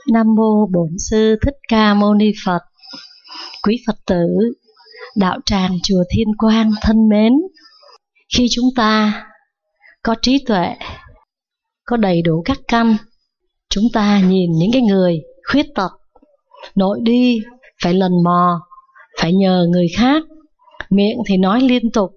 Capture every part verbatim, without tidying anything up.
Nam mô Bổn Sư Thích Ca Mâu Ni Phật. Quý Phật tử, đạo tràng chùa Thiên Quang thân mến, khi chúng ta có trí tuệ, có đầy đủ các căn, chúng ta nhìn những cái người khuyết tật, nội đi phải lần mò, phải nhờ người khác, miệng thì nói liên tục.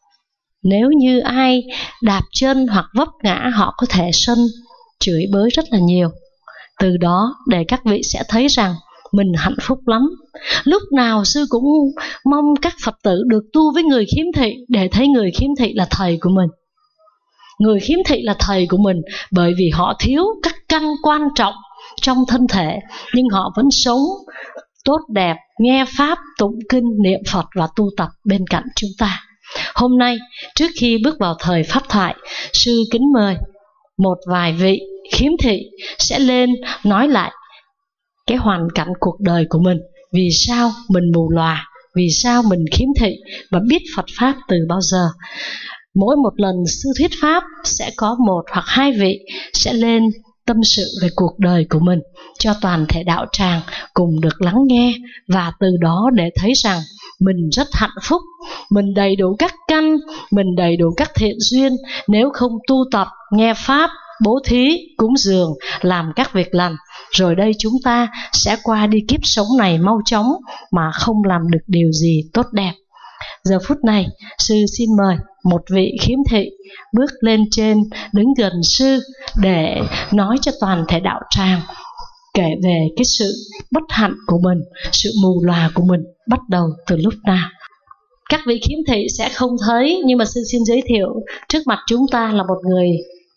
Nếu như ai đạp chân hoặc vấp ngã, họ có thể sân, chửi bới rất là nhiều. Từ đó để các vị sẽ thấy rằng mình hạnh phúc lắm. Lúc nào sư cũng mong các Phật tử được tu với người khiếm thị, để thấy người khiếm thị là thầy của mình. Người khiếm thị là thầy của mình, bởi vì họ thiếu các căn quan trọng trong thân thể, nhưng họ vẫn sống tốt đẹp, nghe Pháp, tụng kinh, niệm Phật và tu tập bên cạnh chúng ta. Hôm nay, trước khi bước vào thời Pháp thoại, sư kính mời một vài vị khiếm thị sẽ lên nói lại cái hoàn cảnh cuộc đời của mình. Vì sao mình mù lòa, vì sao mình khiếm thị, và biết Phật Pháp từ bao giờ. Mỗi một lần sư thuyết Pháp sẽ có một hoặc hai vị sẽ lên tâm sự về cuộc đời của mình, cho toàn thể đạo tràng cùng được lắng nghe, và từ đó để thấy rằng mình rất hạnh phúc, mình đầy đủ các căn, mình đầy đủ các thiện duyên. Nếu không tu tập, nghe Pháp, bố thí, cúng dường, làm các việc lành, rồi đây chúng ta sẽ qua đi kiếp sống này mau chóng mà không làm được điều gì tốt đẹp. Giờ phút này, sư xin mời một vị khiếm thị bước lên trên, đứng gần sư để nói cho toàn thể đạo tràng, kể về cái sự bất hạnh của mình, sự mù lòa của mình bắt đầu từ lúc nào. Các vị khiếm thị sẽ không thấy, nhưng mà sư xin giới thiệu, trước mặt chúng ta là một người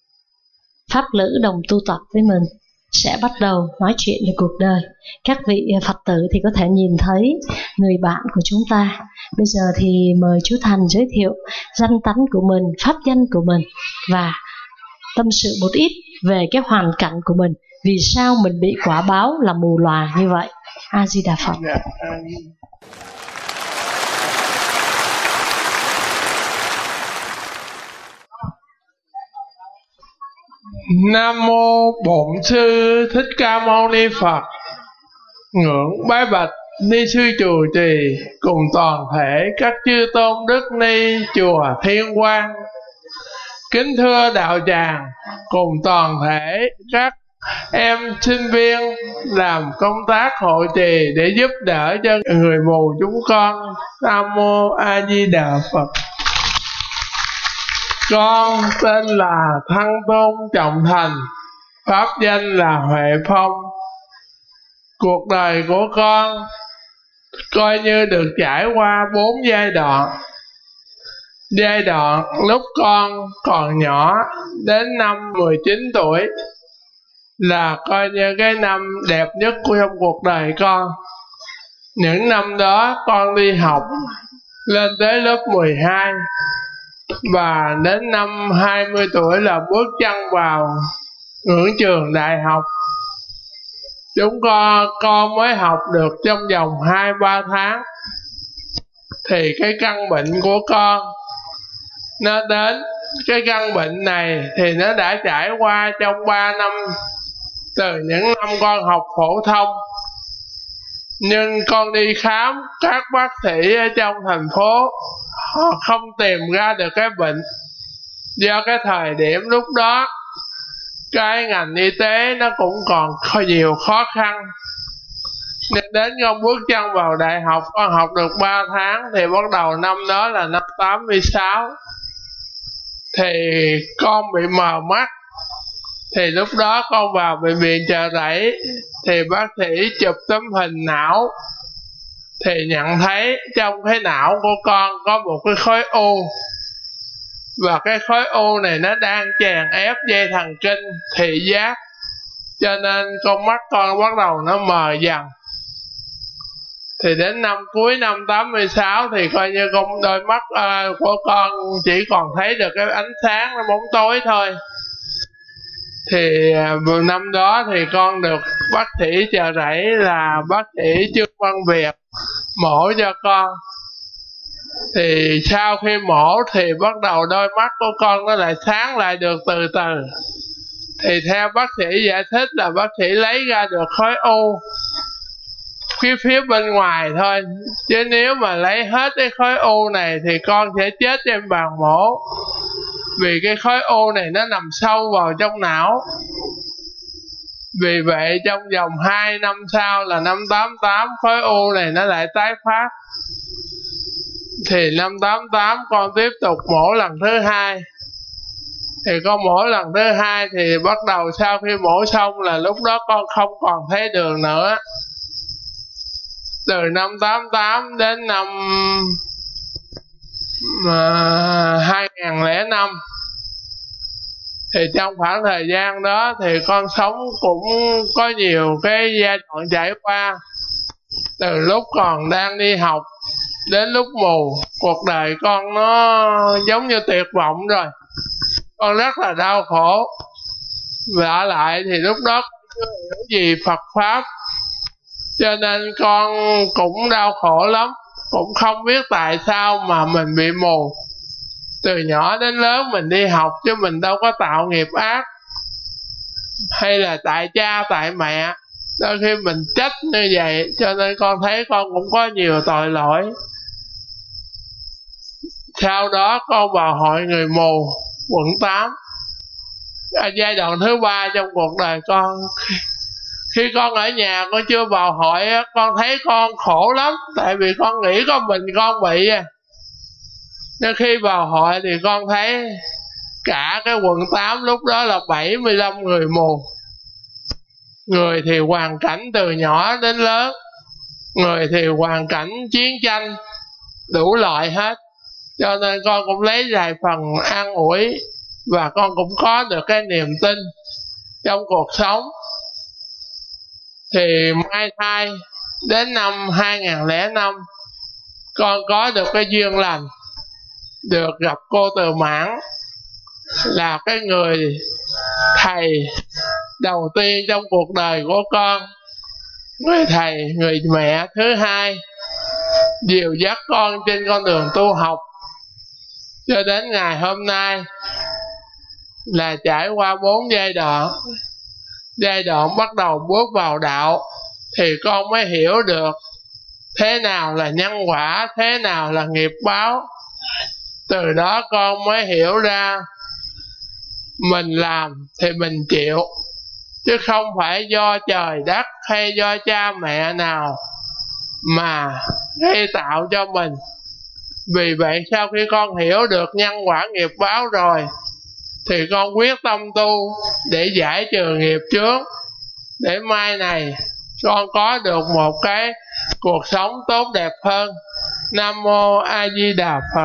Pháp lữ đồng tu tập với mình, sẽ bắt đầu nói chuyện về cuộc đời. Các vị Phật tử thì có thể nhìn thấy người bạn của chúng ta. Bây giờ thì mời chú Thành giới thiệu danh tánh của mình, pháp danh của mình, và tâm sự một ít về cái hoàn cảnh của mình, vì sao mình bị quả báo là mù lòa như vậy. A Di Đà Phật. Nam mô Bổn Sư Thích Ca Mâu Ni Phật. Ngưỡng bái bạch ni sư chùa Trì cùng toàn thể các chư tôn đức ni chùa Thiên Quang. Kính thưa đạo tràng cùng toàn thể các em sinh viên làm công tác hộ trì để giúp đỡ cho người mù chúng con. Nam mô A Di Đà Phật. Con tên là Thăng Tôn Trọng Thành, pháp danh là Huệ Phong. Cuộc đời của con coi như được trải qua bốn giai đoạn. Giai đoạn lúc con còn nhỏ đến năm mười chín tuổi là coi như cái năm đẹp nhất của trong cuộc đời con. Những năm đó con đi học lên tới lớp mười hai, và đến năm hai mươi tuổi là bước chân vào ngưỡng trường đại học. Chúng con con mới học được trong vòng hai ba tháng thì cái căn bệnh của con nó đến. Cái căn bệnh này thì nó đã trải qua trong ba năm, từ những năm con học phổ thông. Nhưng con đi khám các bác sĩ ở trong thành phố, họ không tìm ra được cái bệnh. Do cái thời điểm lúc đó cái ngành y tế nó cũng còn có nhiều khó khăn, nên đến con bước chân vào đại học, con học được ba tháng thì bắt đầu năm đó là năm tám mươi sáu thì con bị mờ mắt. Thì lúc đó con vào bệnh viện Chợ Rẫy thì bác sĩ chụp tấm hình não, thì nhận thấy trong cái não của con có một cái khối u, và cái khối u này nó đang chèn ép dây thần kinh thị giác, cho nên con mắt con bắt đầu nó mờ dần. Thì đến năm cuối năm tám mươi sáu thì coi như con đôi mắt uh, của con chỉ còn thấy được cái ánh sáng, nó bóng tối thôi. Thì uh, năm đó thì con được bác sĩ Chợ Rẫy là bác sĩ Trương Văn Việt mổ cho con. Thì sau khi mổ thì bắt đầu đôi mắt của con nó lại sáng lại được từ từ. Thì theo bác sĩ giải thích là bác sĩ lấy ra được khối u cái phía bên ngoài thôi, chứ nếu mà lấy hết cái khối u này thì con sẽ chết trên bàn mổ, vì cái khối u này nó nằm sâu vào trong não. Vì vậy trong vòng hai năm sau là năm tám tám, khối u này nó lại tái phát. Thì năm tám tám con tiếp tục mổ lần thứ hai. Thì con mổ lần thứ hai thì bắt đầu sau khi mổ xong là lúc đó con không còn thấy đường nữa. Từ năm tám tám đến năm hai không không năm, thì trong khoảng thời gian đó thì con sống cũng có nhiều cái giai đoạn trải qua. Từ lúc còn đang đi học đến lúc mù, cuộc đời con nó giống như tuyệt vọng rồi. Con rất là đau khổ. Và lại thì lúc đó con chưa hiểu gì Phật Pháp, cho nên con cũng đau khổ lắm, cũng không biết tại sao mà mình bị mù. Từ nhỏ đến lớn mình đi học chứ mình đâu có tạo nghiệp ác, hay là tại cha tại mẹ. Đôi khi mình trách như vậy, cho nên con thấy con cũng có nhiều tội lỗi. Sau đó con vào hội người mù quận tám. À, giai đoạn thứ ba trong cuộc đời con, khi con ở nhà con chưa vào hội, con thấy con khổ lắm, tại vì con nghĩ có mình con bị. Nhưng khi vào hội thì con thấy cả cái quận tám lúc đó là bảy mươi lăm người mù. Người thì hoàn cảnh từ nhỏ đến lớn, người thì hoàn cảnh chiến tranh, đủ loại hết. Cho nên con cũng lấy vài phần an ủi, và con cũng có được cái niềm tin trong cuộc sống. Thì may thai đến năm hai không không năm, con có được cái duyên lành, được gặp cô Từ Mãn, là cái người thầy đầu tiên trong cuộc đời của con, người thầy, người mẹ thứ hai, dìu dắt con trên con đường tu học cho đến ngày hôm nay. Là trải qua bốn giai đoạn. Giai đoạn bắt đầu bước vào đạo thì con mới hiểu được thế nào là nhân quả, thế nào là nghiệp báo. Từ đó con mới hiểu ra mình làm thì mình chịu, chứ không phải do trời đất hay do cha mẹ nào mà gây tạo cho mình. Vì vậy sau khi con hiểu được nhân quả nghiệp báo rồi thì con quyết tâm tu để giải trừ nghiệp chướng, để mai này con có được một cái cuộc sống tốt đẹp hơn. Nam Mô A Di Đà Phật.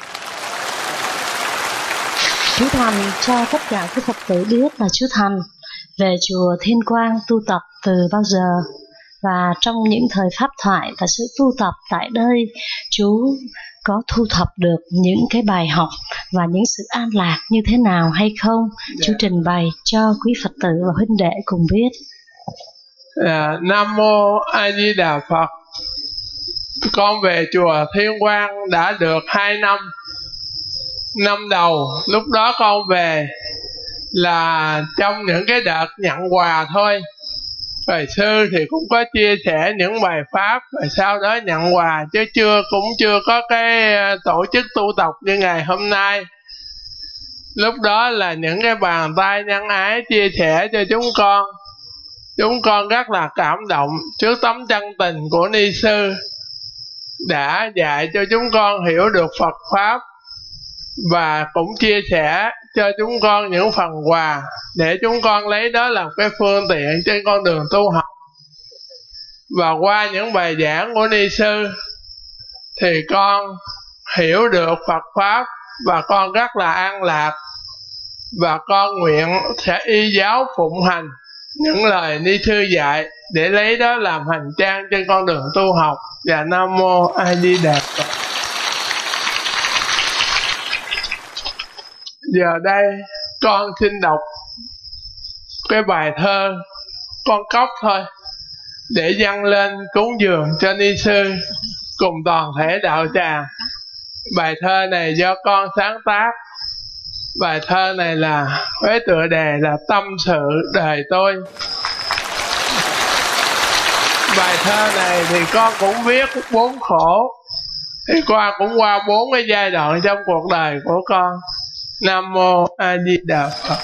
Chú Thành cho tất cả các Phật tử biết là chú Thành về chùa Thiên Quang tu tập từ bao giờ, và trong những thời pháp thoại và sự tu tập tại đây, chú có thu thập được những cái bài học và những sự an lạc như thế nào hay không? Yeah. Chú trình bày cho quý Phật tử và huynh đệ cùng biết. Yeah. Nam Mô A Di Đà Phật. Con về chùa Thiên Quang đã được hai năm. Năm đầu lúc đó con về là trong những cái đợt nhận quà thôi. Thầy sư thì cũng có chia sẻ những bài pháp, rồi sau đó nhận quà, chứ chưa cũng chưa có cái tổ chức tu tập như ngày hôm nay. Lúc đó là những cái bàn tay nhân ái chia sẻ cho chúng con. Chúng con rất là cảm động trước tấm chân tình của ni sư đã dạy cho chúng con hiểu được Phật Pháp, và cũng chia sẻ cho chúng con những phần quà để chúng con lấy đó làm cái phương tiện trên con đường tu học. Và qua những bài giảng của ni sư thì con hiểu được Phật Pháp, và con rất là an lạc, và con nguyện sẽ y giáo phụng hành những lời ni sư dạy để lấy đó làm hành trang trên con đường tu học. Và Nam Mô A Di Đà Phật. Giờ đây con xin đọc cái bài thơ con cóc thôi, để dâng lên cúng dường cho ni sư cùng toàn thể đạo tràng. Bài thơ này do con sáng tác. Bài thơ này là với tựa đề là Tâm sự đời tôi. Bài thơ này thì con cũng viết bốn khổ, thì qua cũng qua bốn cái giai đoạn trong cuộc đời của con. Nam mô A Di Đà Phật.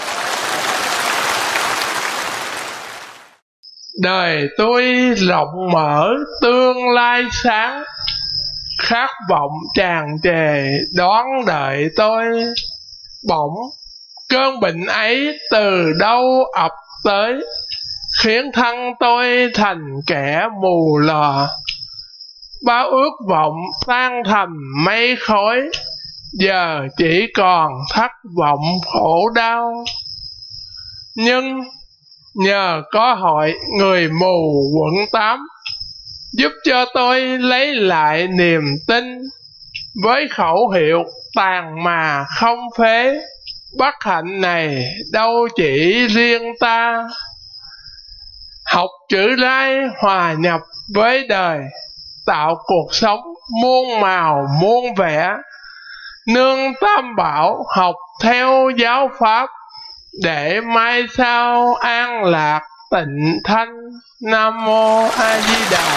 Đời tôi rộng mở tương lai sáng, khát vọng tràn trề đón đợi tôi. Bỗng cơn bệnh ấy từ đâu ập tới, khiến thân tôi thành kẻ mù lòa. Bao ước vọng tan thành mây khói, giờ chỉ còn thất vọng khổ đau. Nhưng nhờ có hội người mù quận tám, giúp cho tôi lấy lại niềm tin. Với khẩu hiệu tàn mà không phế, bất hạnh này đâu chỉ riêng ta. Học chữ lai hòa nhập với đời, tạo cuộc sống muôn màu muôn vẻ. Nương tam bảo học theo giáo pháp, để mai sau an lạc tịnh thanh. Nam mô A Di Đà.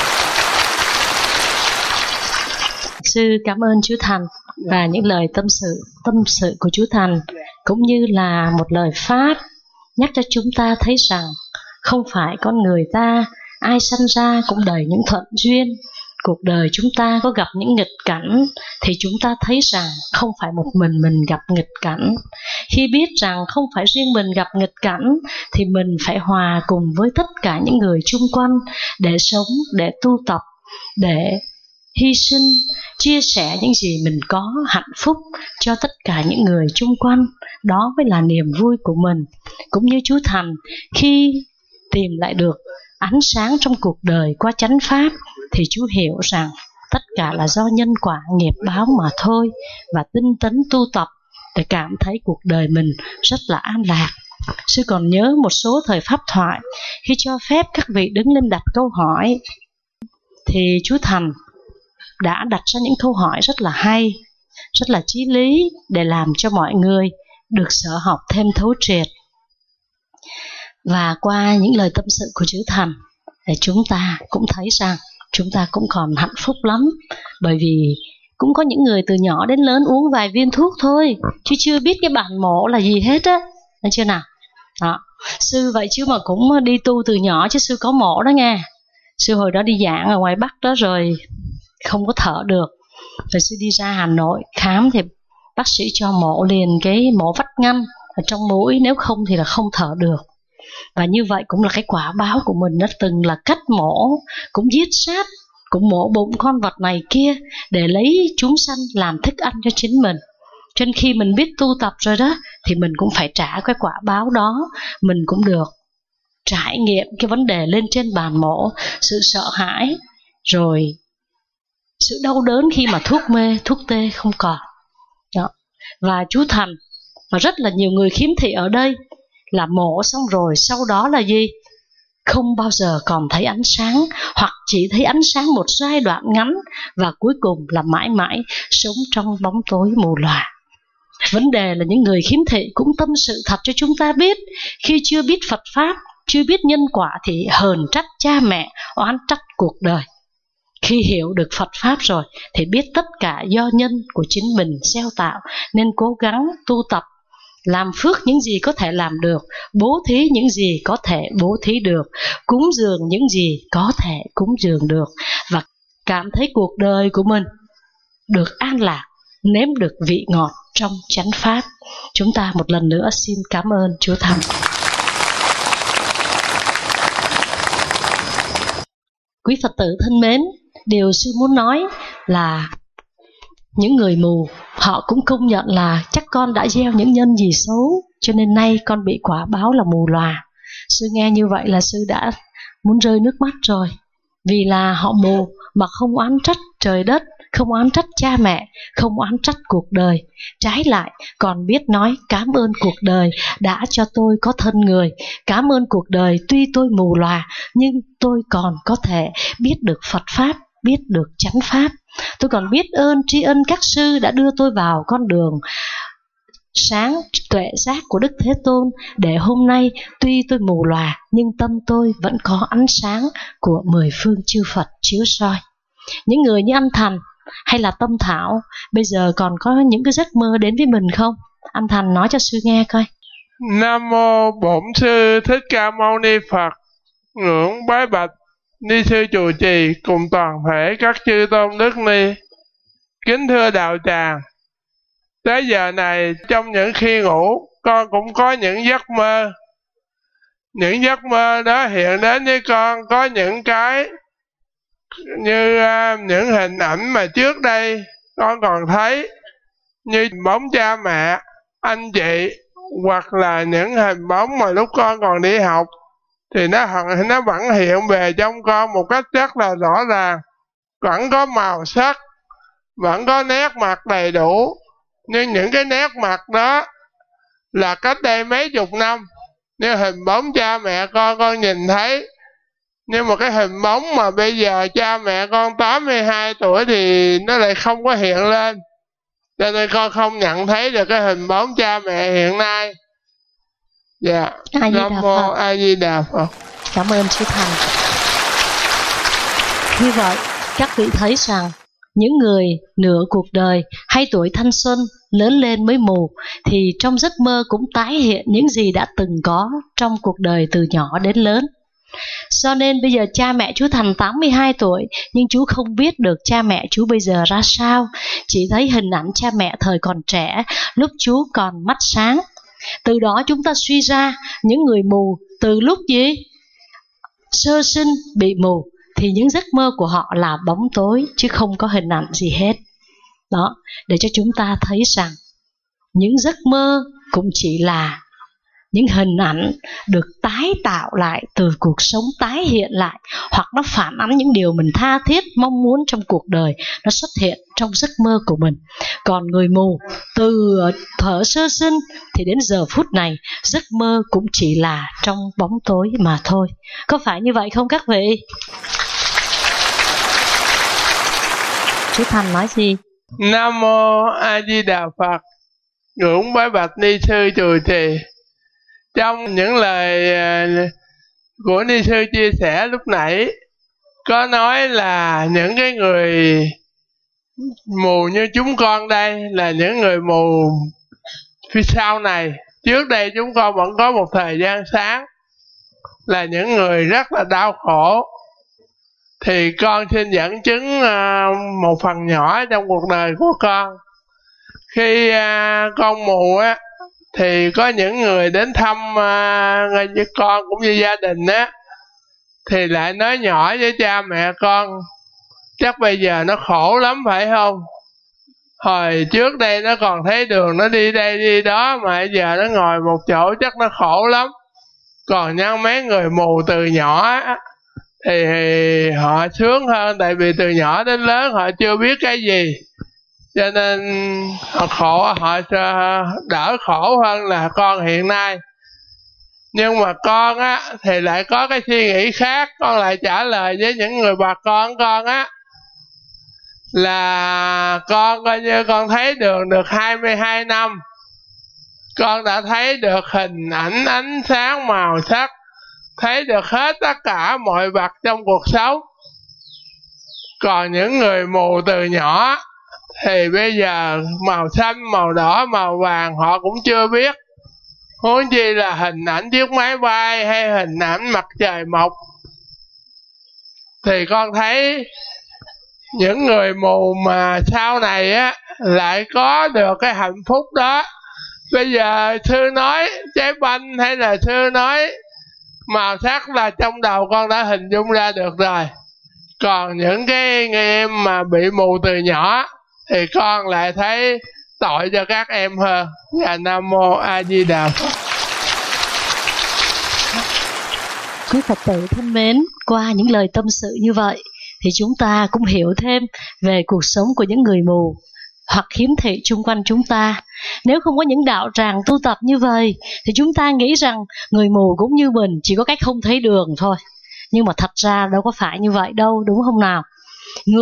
Sư cảm ơn chú Thành và những lời tâm sự tâm sự của chú Thành, cũng như là một lời pháp nhắc cho chúng ta thấy rằng không phải con người ta ai sanh ra cũng đầy những thuận duyên. Cuộc đời chúng ta có gặp những nghịch cảnh thì chúng ta thấy rằng không phải một mình mình gặp nghịch cảnh. Khi biết rằng không phải riêng mình gặp nghịch cảnh thì mình phải hòa cùng với tất cả những người chung quanh để sống, để tu tập, để hy sinh, chia sẻ những gì mình có, hạnh phúc cho tất cả những người chung quanh. Đó mới là niềm vui của mình. Cũng như chú Thành, khi tìm lại được ánh sáng trong cuộc đời qua chánh pháp thì chú hiểu rằng tất cả là do nhân quả nghiệp báo mà thôi, và tinh tấn tu tập để cảm thấy cuộc đời mình rất là an lạc. Sư còn nhớ một số thời pháp thoại, khi cho phép các vị đứng lên đặt câu hỏi thì chú Thành đã đặt ra những câu hỏi rất là hay, rất là chí lý, để làm cho mọi người được sở học thêm thấu triệt. Và qua những lời tâm sự của chữ Thành thì chúng ta cũng thấy rằng chúng ta cũng còn hạnh phúc lắm. Bởi vì cũng có những người từ nhỏ đến lớn uống vài viên thuốc thôi, chứ chưa biết cái bản mổ là gì hết á, thấy chưa nào? Đó. Sư vậy chứ mà cũng đi tu từ nhỏ, chứ sư có mổ đó nghe. Sư hồi đó đi giảng ở ngoài Bắc đó rồi không có thở được, rồi sư đi ra Hà Nội khám thì bác sĩ cho mổ liền cái mổ vách ngăn ở trong mũi, nếu không thì là không thở được. Và như vậy cũng là cái quả báo của mình. Nó từng là cách mổ, cũng giết sát, cũng mổ bụng con vật này kia để lấy chúng sanh làm thức ăn cho chính mình. Cho nên khi mình biết tu tập rồi đó thì mình cũng phải trả cái quả báo đó. Mình cũng được trải nghiệm cái vấn đề lên trên bàn mổ, sự sợ hãi, rồi sự đau đớn khi mà thuốc mê, thuốc tê không còn đó. Và chú Thành và rất là nhiều người khiếm thị ở đây là mổ xong rồi sau đó là gì? Không bao giờ còn thấy ánh sáng, hoặc chỉ thấy ánh sáng một giai đoạn ngắn, và cuối cùng là mãi mãi sống trong bóng tối mù lòa. Vấn đề là những người khiếm thị cũng tâm sự thật cho chúng ta biết. Khi chưa biết Phật Pháp, chưa biết nhân quả thì hờn trách cha mẹ, oán trách cuộc đời. Khi hiểu được Phật Pháp rồi thì biết tất cả do nhân của chính mình gieo tạo, nên cố gắng tu tập, làm phước những gì có thể làm được, bố thí những gì có thể bố thí được, cúng dường những gì có thể cúng dường được, và cảm thấy cuộc đời của mình được an lạc, nếm được vị ngọt trong chánh pháp. Chúng ta một lần nữa xin cảm ơn Chúa Thành. Quý Phật tử thân mến, điều sư muốn nói là những người mù họ cũng công nhận là chắc con đã gieo những nhân gì xấu, cho nên nay con bị quả báo là mù lòa. Sư nghe như vậy là sư đã muốn rơi nước mắt rồi. Vì là họ mù mà không oán trách trời đất, không oán trách cha mẹ, không oán trách cuộc đời. Trái lại còn biết nói cảm ơn cuộc đời đã cho tôi có thân người, cảm ơn cuộc đời tuy tôi mù lòa nhưng tôi còn có thể biết được Phật Pháp, biết được chánh Pháp. Tôi còn biết ơn tri ân các sư đã đưa tôi vào con đường sáng tuệ giác của Đức Thế Tôn, để hôm nay tuy tôi mù lòa nhưng tâm tôi vẫn có ánh sáng của mười phương chư Phật chiếu soi. Những người như anh Thành hay là Tâm Thảo bây giờ còn có những cái giấc mơ đến với mình không? Anh Thành nói cho sư nghe coi. Nam mô Bổn Sư Thích Ca Mâu Ni Phật. Ngưỡng bái bạch ni sư trụ trì cùng toàn thể các chư tôn đức ni. Kính thưa đạo tràng, tới giờ này trong những khi ngủ, con cũng có những giấc mơ. Những giấc mơ đó hiện đến với con có những cái như uh, những hình ảnh mà trước đây con còn thấy, như bóng cha mẹ, anh chị, hoặc là những hình bóng mà lúc con còn đi học, thì nó, nó vẫn hiện về trong con một cách rất là rõ ràng. Vẫn có màu sắc, vẫn có nét mặt đầy đủ, nhưng những cái nét mặt đó là cách đây mấy chục năm. Như hình bóng cha mẹ con, con nhìn thấy, nhưng mà cái hình bóng mà bây giờ cha mẹ con tám mươi hai tuổi thì nó lại không có hiện lên, cho nên con không nhận thấy được cái hình bóng cha mẹ hiện nay. Dạ, Nam mô A Di Đà Phật. Cảm ơn sư Thành. Như vậy các vị thấy rằng những người nửa cuộc đời hay tuổi thanh xuân lớn lên mới mù, thì trong giấc mơ cũng tái hiện những gì đã từng có trong cuộc đời từ nhỏ đến lớn. Cho nên bây giờ cha mẹ chú Thành tám mươi hai tuổi, nhưng chú không biết được cha mẹ chú bây giờ ra sao, chỉ thấy hình ảnh cha mẹ thời còn trẻ, lúc chú còn mắt sáng. Từ đó chúng ta suy ra những người mù từ lúc gì? Sơ sinh bị mù, thì những giấc mơ của họ là bóng tối chứ không có hình ảnh gì hết. Đó, để cho chúng ta thấy rằng những giấc mơ cũng chỉ là những hình ảnh được tái tạo lại từ cuộc sống, tái hiện lại, hoặc nó phản ánh những điều mình tha thiết mong muốn trong cuộc đời, nó xuất hiện trong giấc mơ của mình. Còn người mù từ thuở sơ sinh thì đến giờ phút này, giấc mơ cũng chỉ là trong bóng tối mà thôi. Có phải như vậy không các vị? Chú Thành nói gì? Nam mô A Di Đà Phật. Ngưỡng bái bạch ni sư trụ trì. Trong những lời của ni sư chia sẻ lúc nãy, có nói là những cái người mù như chúng con đây là những người mù phía sau này. Trước đây chúng con vẫn có một thời gian sáng, là những người rất là đau khổ. Thì con xin dẫn chứng một phần nhỏ trong cuộc đời của con. Khi con mù á, thì có những người đến thăm uh, với con cũng như gia đình á, thì lại nói nhỏ với cha mẹ con: chắc bây giờ nó khổ lắm phải không? Hồi trước đây nó còn thấy đường nó đi đây đi đó, mà bây giờ nó ngồi một chỗ chắc nó khổ lắm. Còn nhân mấy người mù từ nhỏ á, thì họ sướng hơn, tại vì từ nhỏ đến lớn họ chưa biết cái gì, cho nên họ khổ, họ đỡ khổ hơn là con hiện nay. Nhưng mà con á thì lại có cái suy nghĩ khác. Con lại trả lời với những người bà con con á, là con coi như con thấy đường được hai mươi hai năm, con đã thấy được hình ảnh, ánh sáng, màu sắc, thấy được hết tất cả mọi vật trong cuộc sống. Còn những người mù từ nhỏ thì bây giờ màu xanh, màu đỏ, màu vàng họ cũng chưa biết, huống chi là hình ảnh chiếc máy bay hay hình ảnh mặt trời mọc. Thì con thấy những người mù mà sau này á lại có được cái hạnh phúc đó. Bây giờ sư nói trái banh hay là sư nói màu sắc là trong đầu con đã hình dung ra được rồi. Còn những cái em mà bị mù từ nhỏ thì con lại thấy tội cho các em hơn. Và Nam mô A Di Đà Phật. Quý Phật tử thân mến, qua những lời tâm sự như vậy thì chúng ta cũng hiểu thêm về cuộc sống của những người mù hoặc khiếm thị chung quanh chúng ta. Nếu không có những đạo tràng tu tập như vậy thì chúng ta nghĩ rằng người mù cũng như mình, chỉ có cách không thấy đường thôi. Nhưng mà thật ra đâu có phải như vậy đâu, đúng không nào? Người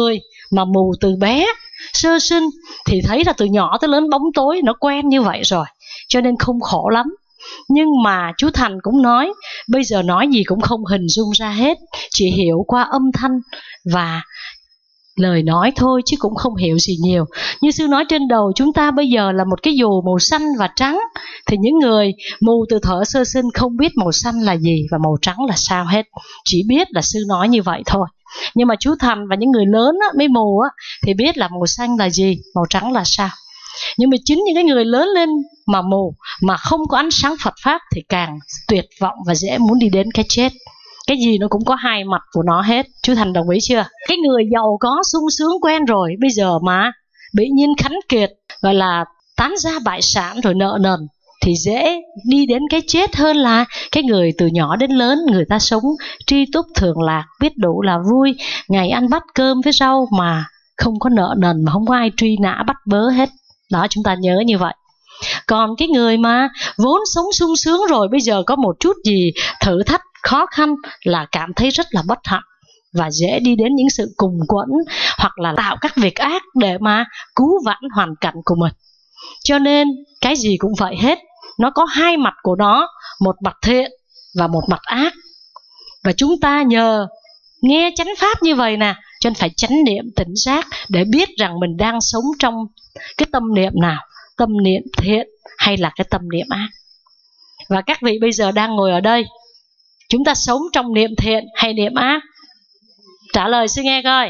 mà mù từ bé sơ sinh thì thấy là từ nhỏ tới lớn bóng tối nó quen như vậy rồi, cho nên không khổ lắm. Nhưng mà chú Thành cũng nói, bây giờ nói gì cũng không hình dung ra hết, chỉ hiểu qua âm thanh và lời nói thôi chứ cũng không hiểu gì nhiều. Như sư nói trên đầu chúng ta bây giờ là một cái dù màu xanh và trắng, thì những người mù từ thuở sơ sinh không biết màu xanh là gì và màu trắng là sao hết, chỉ biết là sư nói như vậy thôi. Nhưng mà chú Thành và những người lớn á, mới mù á, thì biết là màu xanh là gì, màu trắng là sao. Nhưng mà chính những cái người lớn lên mà mù, mà không có ánh sáng Phật Pháp thì càng tuyệt vọng và dễ muốn đi đến cái chết. Cái gì nó cũng có hai mặt của nó hết. Chú Thành đồng ý chưa? Cái người giàu có sung sướng quen rồi, bây giờ mà bị nhiên khánh kiệt, gọi là tán gia bại sản rồi nợ nần, thì dễ đi đến cái chết hơn là cái người từ nhỏ đến lớn người ta sống tri túc thường lạc, biết đủ là vui, ngày ăn bát cơm với rau mà không có nợ nần, mà không có ai truy nã bắt bớ hết. Đó, chúng ta nhớ như vậy. Còn cái người mà vốn sống sung sướng rồi, bây giờ có một chút gì thử thách khó khăn là cảm thấy rất là bất hạnh và dễ đi đến những sự cùng quẫn hoặc là tạo các việc ác để mà cứu vãn hoàn cảnh của mình. Cho nên cái gì cũng vậy hết, nó có hai mặt của nó, một mặt thiện và một mặt ác. Và chúng ta nhờ nghe chánh pháp như vậy nè, cho nên phải chánh niệm tỉnh giác để biết rằng mình đang sống trong cái tâm niệm nào, tâm niệm thiện hay là cái tâm niệm ác. Và các vị bây giờ đang ngồi ở đây, chúng ta sống trong niệm thiện hay niệm ác? Trả lời sư nghe coi.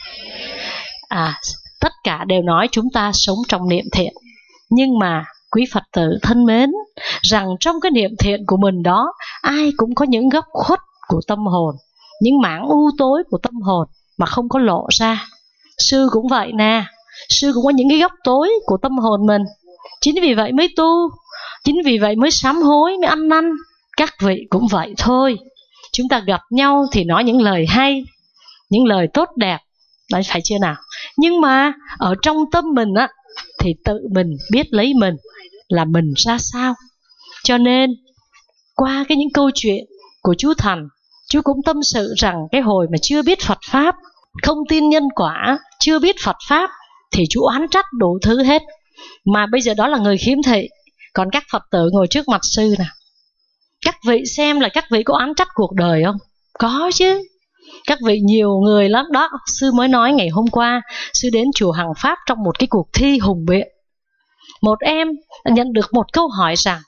À, tất cả đều nói chúng ta sống trong niệm thiện. Nhưng mà quý Phật tử thân mến, rằng trong cái niệm thiện của mình đó, ai cũng có những góc khuất của tâm hồn, những mảng u tối của tâm hồn mà không có lộ ra. Sư cũng vậy nè, sư cũng có những cái góc tối của tâm hồn mình. Chính vì vậy mới tu, chính vì vậy mới sám hối, mới ăn năn. Các vị cũng vậy thôi. Chúng ta gặp nhau thì nói những lời hay, những lời tốt đẹp, đấy, phải chưa nào? Nhưng mà ở trong tâm mình á, thì tự mình biết lấy mình là mình ra sao. Cho nên qua cái những câu chuyện của chú Thành, chú cũng tâm sự rằng cái hồi mà chưa biết Phật Pháp, không tin nhân quả, chưa biết Phật Pháp, thì chú oán trách đủ thứ hết. Mà bây giờ đó là người khiếm thị. Còn các Phật tử ngồi trước mặt sư nè, các vị xem là các vị có oán trách cuộc đời không? Có chứ. Các vị nhiều người lắm đó. Sư mới nói ngày hôm qua, sư đến chùa Hằng Pháp trong một cái cuộc thi hùng biện. Một em nhận được một câu hỏi rằng,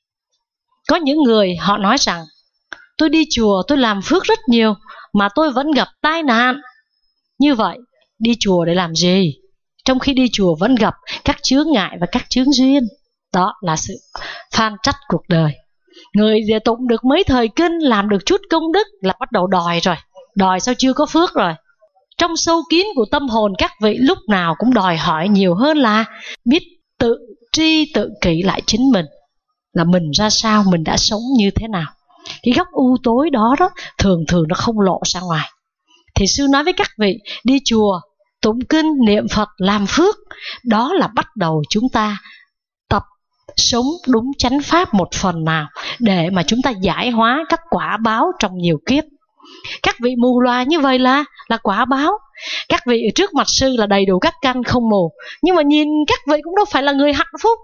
có những người họ nói rằng, tôi đi chùa tôi làm phước rất nhiều mà tôi vẫn gặp tai nạn. Như vậy đi chùa để làm gì? Trong khi đi chùa vẫn gặp các chướng ngại và các chướng duyên. Đó là sự phan trách cuộc đời. Người về tụng được mấy thời kinh, làm được chút công đức là bắt đầu đòi rồi. Đòi sao chưa có phước rồi. Trong sâu kín của tâm hồn các vị lúc nào cũng đòi hỏi nhiều hơn là biết tự tri tự kỷ lại chính mình, là mình ra sao, mình đã sống như thế nào. Cái góc u tối đó đó thường thường nó không lộ ra ngoài. Thì sư nói với các vị, đi chùa tụng kinh, niệm Phật, làm phước, đó là bắt đầu chúng ta tập sống đúng chánh pháp một phần nào, để mà chúng ta giải hóa các quả báo trong nhiều kiếp. Các vị mù loà như vậy là là quả báo. Các vị ở trước mặt sư là đầy đủ các căn không mù, nhưng mà nhìn các vị cũng đâu phải là người hạnh phúc.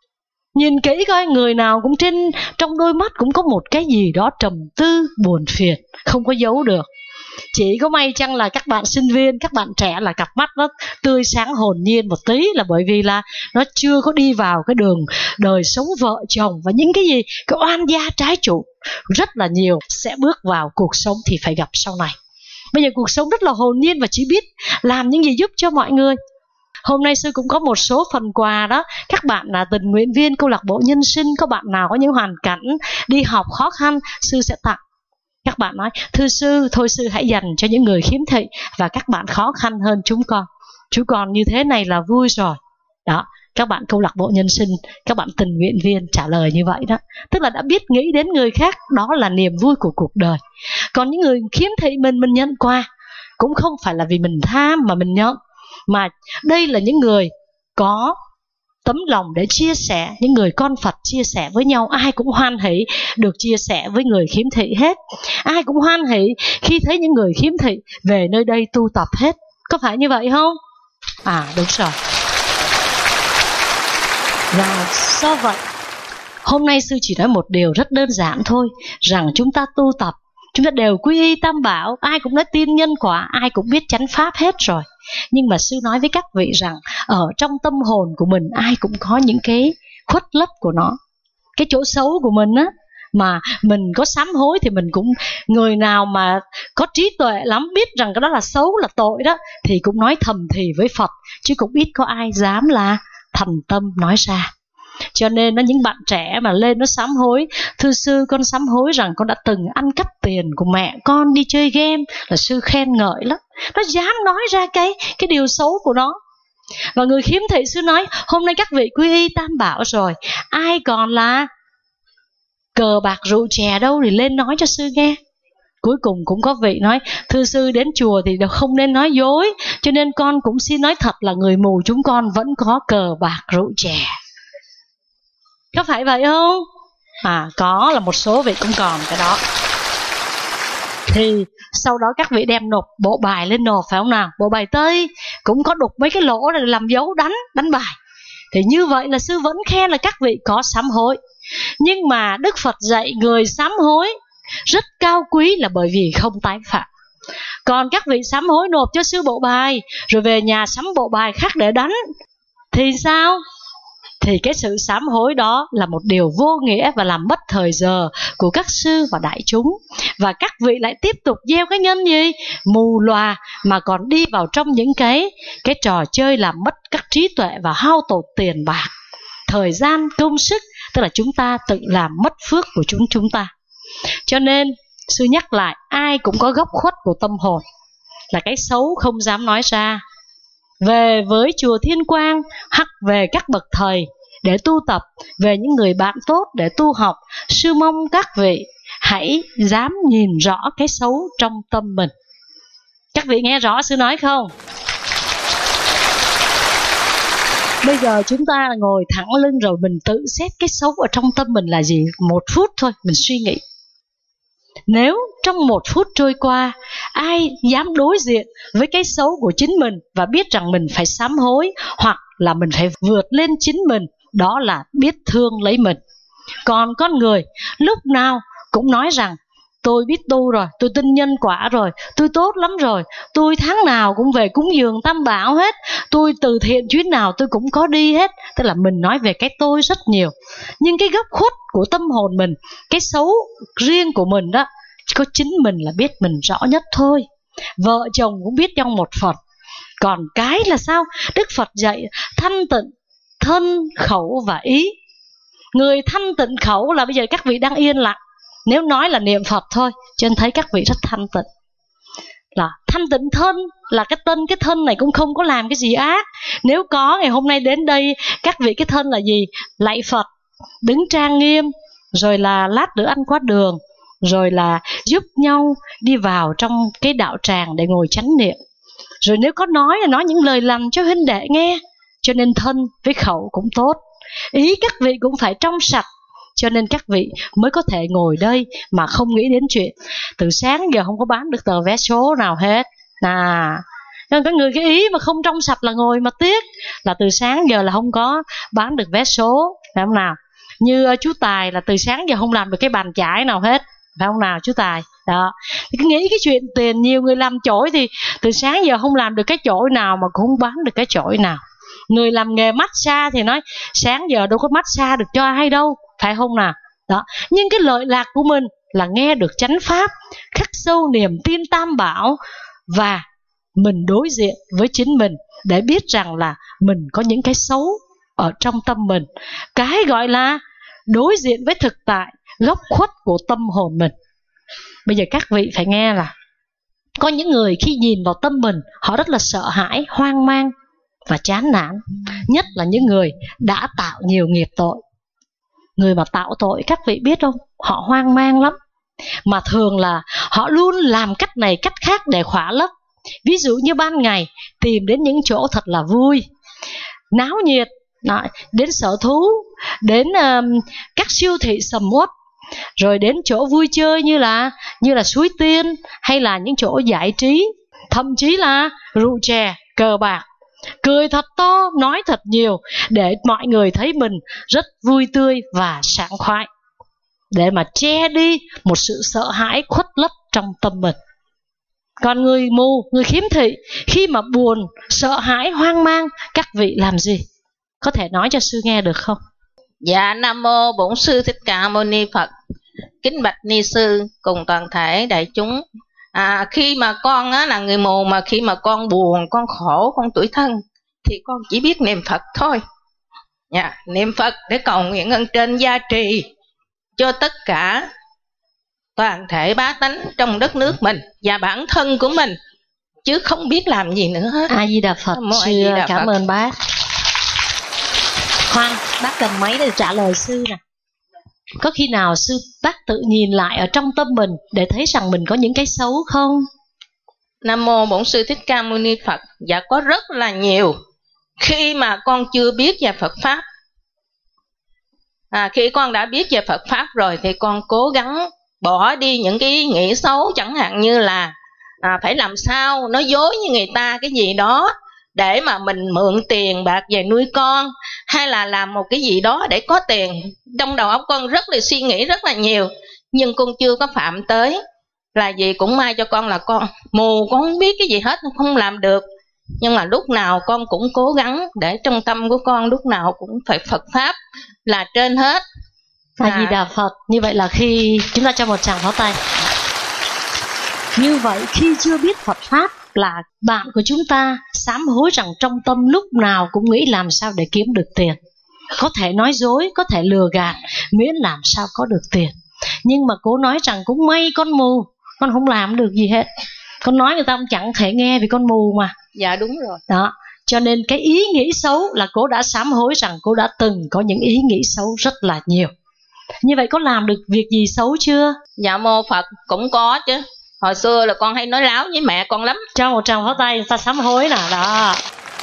Nhìn kỹ coi, người nào cũng trên trong đôi mắt cũng có một cái gì đó trầm tư, buồn phiền, không có giấu được. Chỉ có may chăng là các bạn sinh viên, các bạn trẻ là cặp mắt nó tươi sáng hồn nhiên một tí, là bởi vì là nó chưa có đi vào cái đường đời sống vợ chồng và những cái gì, cái oan gia trái chủ rất là nhiều sẽ bước vào cuộc sống thì phải gặp sau này. Bây giờ cuộc sống rất là hồn nhiên và chỉ biết làm những gì giúp cho mọi người. Hôm nay sư cũng có một số phần quà đó. Các bạn là tình nguyện viên câu lạc bộ nhân sinh, có bạn nào có những hoàn cảnh đi học khó khăn, sư sẽ tặng. Các bạn nói, thưa sư, thôi sư hãy dành cho những người khiếm thị và các bạn khó khăn hơn chúng con. Chú con như thế này là vui rồi. Đó, các bạn câu lạc bộ nhân sinh, các bạn tình nguyện viên trả lời như vậy đó. Tức là đã biết nghĩ đến người khác, đó là niềm vui của cuộc đời. Còn những người khiếm thị mình, mình nhận quà cũng không phải là vì mình tham mà mình nhận, mà đây là những người có tấm lòng để chia sẻ, những người con Phật chia sẻ với nhau. Ai cũng hoan hỷ được chia sẻ với người khiếm thị hết. Ai cũng hoan hỷ khi thấy những người khiếm thị về nơi đây tu tập hết. Có phải như vậy không? À đúng rồi. Và do vậy, hôm nay sư chỉ nói một điều rất đơn giản thôi, rằng chúng ta tu tập, chúng ta đều quy y Tam Bảo. Ai cũng nói tin nhân quả, ai cũng biết chánh pháp hết rồi. Nhưng mà sư nói với các vị rằng ở trong tâm hồn của mình ai cũng có những cái khuất lấp của nó, cái chỗ xấu của mình á. Mà mình có sám hối thì mình cũng, người nào mà có trí tuệ lắm biết rằng cái đó là xấu, là tội đó, thì cũng nói thầm thì với Phật, chứ cũng ít có ai dám là thành tâm nói ra. Cho nên nó những bạn trẻ mà lên nó sám hối, thưa sư con sám hối rằng con đã từng ăn cắp tiền của mẹ con đi chơi game, là sư khen ngợi lắm. Nó dám nói ra cái cái điều xấu của nó. Và người khiếm thị sư nói hôm nay các vị quy y Tam Bảo rồi, ai còn là cờ bạc rượu chè đâu thì lên nói cho sư nghe. Cuối cùng cũng có vị nói thưa sư đến chùa thì không nên nói dối, cho nên con cũng xin nói thật là người mù chúng con vẫn có cờ bạc rượu chè. Có phải vậy không? À có, là một số vị cũng còn cái đó. Thì sau đó các vị đem nộp bộ bài lên nộp, phải không nào? Bộ bài Tây cũng có đục mấy cái lỗ để làm dấu đánh đánh bài. Thì như vậy là sư vẫn khen là các vị có sám hối. Nhưng mà Đức Phật dạy người sám hối rất cao quý là bởi vì không tái phạm. Còn các vị sám hối nộp cho sư bộ bài, rồi về nhà sắm bộ bài khác để đánh, thì sao? Thì cái sự sám hối đó là một điều vô nghĩa và làm mất thời giờ của các sư và đại chúng. Và các vị lại tiếp tục gieo cái nhân gì? Mù lòa, mà còn đi vào trong những cái, cái trò chơi làm mất các trí tuệ và hao tổn tiền bạc, thời gian, công sức. Tức là chúng ta tự làm mất phước của chúng chúng ta. Cho nên sư nhắc lại, ai cũng có góc khuất của tâm hồn, là cái xấu không dám nói ra. Về với chùa Thiên Quang hoặc về các bậc thầy để tu tập, về những người bạn tốt để tu học, sư mong các vị hãy dám nhìn rõ cái xấu trong tâm mình. Các vị nghe rõ sư nói không? Bây giờ chúng ta ngồi thẳng lưng rồi mình tự xét cái xấu ở trong tâm mình là gì. Một phút thôi mình suy nghĩ. Nếu trong một phút trôi qua, ai dám đối diện với cái xấu của chính mình và biết rằng mình phải sám hối, hoặc là mình phải vượt lên chính mình, đó là biết thương lấy mình. Còn con người lúc nào cũng nói rằng tôi biết tu rồi, tôi tin nhân quả rồi, tôi tốt lắm rồi, tôi tháng nào cũng về cúng dường Tam Bảo hết, tôi từ thiện chuyến nào tôi cũng có đi hết. Tức là mình nói về cái tôi rất nhiều. Nhưng cái góc khuất của tâm hồn mình, cái xấu riêng của mình đó, có chính mình là biết mình rõ nhất thôi. Vợ chồng cũng biết trong một phần. Còn cái là sao? Đức Phật dạy thanh tịnh thân, khẩu và ý. Người thanh tịnh khẩu là bây giờ các vị đang yên lặng, nếu nói là niệm Phật thôi, cho nên thấy các vị rất thanh tịnh. Là thanh tịnh thân là cái tên, cái thân này cũng không có làm cái gì ác. Nếu có ngày hôm nay đến đây, các vị cái thân là gì? Lạy Phật, đứng trang nghiêm, rồi là lát nữa ăn quá đường, rồi là giúp nhau đi vào trong cái đạo tràng để ngồi chánh niệm. Rồi nếu có nói là nói những lời lành cho huynh đệ nghe. Cho nên thân với khẩu cũng tốt. Ý các vị cũng phải trong sạch, cho nên các vị mới có thể ngồi đây mà không nghĩ đến chuyện từ sáng giờ không có bán được tờ vé số nào hết. À, nên có người cái ý mà không trong sạch là ngồi mà tiếc, là từ sáng giờ là không có bán được vé số, phải không nào? Như uh, chú Tài là từ sáng giờ không làm được cái bàn chải nào hết, phải không nào chú Tài? Đó, thì cứ nghĩ cái chuyện tiền, nhiều người làm chổi thì từ sáng giờ không làm được cái chổi nào mà cũng không bán được cái chổi nào. Người làm nghề massage thì nói sáng giờ đâu có massage được cho ai đâu, phải không nào? Đó, nhưng cái lợi lạc của mình là nghe được chánh pháp, khắc sâu niềm tin Tam Bảo, và mình đối diện với chính mình để biết rằng là mình có những cái xấu ở trong tâm mình. Cái gọi là đối diện với thực tại, góc khuất của tâm hồn mình. Bây giờ các vị phải nghe là có những người khi nhìn vào tâm mình, họ rất là sợ hãi, hoang mang và chán nản. Nhất là những người đã tạo nhiều nghiệp tội. Người mà tạo tội các vị biết không, họ hoang mang lắm. Mà thường là họ luôn làm cách này cách khác để khỏa lấp. Ví dụ như ban ngày tìm đến những chỗ thật là vui, náo nhiệt, đến sở thú, đến uh, các siêu thị sầm uất, rồi đến chỗ vui chơi như là như là Suối Tiên, hay là những chỗ giải trí thậm chí là rượu chè, cờ bạc, cười thật to, nói thật nhiều để mọi người thấy mình rất vui tươi và sảng khoái, để mà che đi một sự sợ hãi khuất lấp trong tâm mình. Còn người mù, người khiếm thị, khi mà buồn, sợ hãi, hoang mang, các vị làm gì? Có thể nói cho sư nghe được không? Dạ, Nam Mô Bổn Sư Thích Ca Mâu Ni Phật. Kính bạch ni sư cùng toàn thể đại chúng. À, khi mà con á, là người mù, mà khi mà con buồn, con khổ, con tủi thân, thì con chỉ biết niệm Phật thôi. Dạ, niệm Phật để cầu nguyện ơn trên gia trì cho tất cả toàn thể bá tánh trong đất nước mình và bản thân của mình, chứ không biết làm gì nữa hết. A Di Đà Phật. Sư cảm Phật. ơn bác. Khoan, bác cầm máy để trả lời sư nè. Có khi nào sư bác tự nhìn lại ở trong tâm mình để thấy rằng mình có những cái xấu không? Nam Mô Bổn Sư Thích Ca Mâu Ni Phật. Dạ có rất là nhiều. Khi mà con chưa biết về Phật Pháp, à, khi con đã biết về Phật Pháp rồi thì con cố gắng bỏ đi những cái ý nghĩ xấu, chẳng hạn như là à, phải làm sao nói dối với người ta cái gì đó để mà mình mượn tiền bạc về nuôi con, hay là làm một cái gì đó để có tiền. Trong đầu óc con rất là suy nghĩ rất là nhiều, nhưng con chưa có phạm tới. Là gì cũng may cho con là con mù, con không biết cái gì hết, không làm được. Nhưng mà lúc nào con cũng cố gắng để trong tâm của con lúc nào cũng phải Phật Pháp là trên hết. A Di Đà Phật. Như vậy là khi chúng ta cho một tràng pháo tay. Như vậy khi chưa biết Phật Pháp là bạn của chúng ta sám hối rằng trong tâm lúc nào cũng nghĩ làm sao để kiếm được tiền. Có thể nói dối, có thể lừa gạt, miễn làm sao có được tiền. Nhưng mà cố nói rằng cũng may con mù, con không làm được gì hết. Con nói người ta cũng chẳng thể nghe vì con mù mà. Dạ đúng rồi. Đó. Cho nên cái ý nghĩ xấu là cô đã sám hối rằng cô đã từng có những ý nghĩ xấu rất là nhiều. Như vậy có làm được việc gì xấu chưa? Dạ mô Phật cũng có chứ. Hồi xưa là con hay nói láo với mẹ con lắm. Cho một tràng pháo tay, ta sám hối nè. Đó.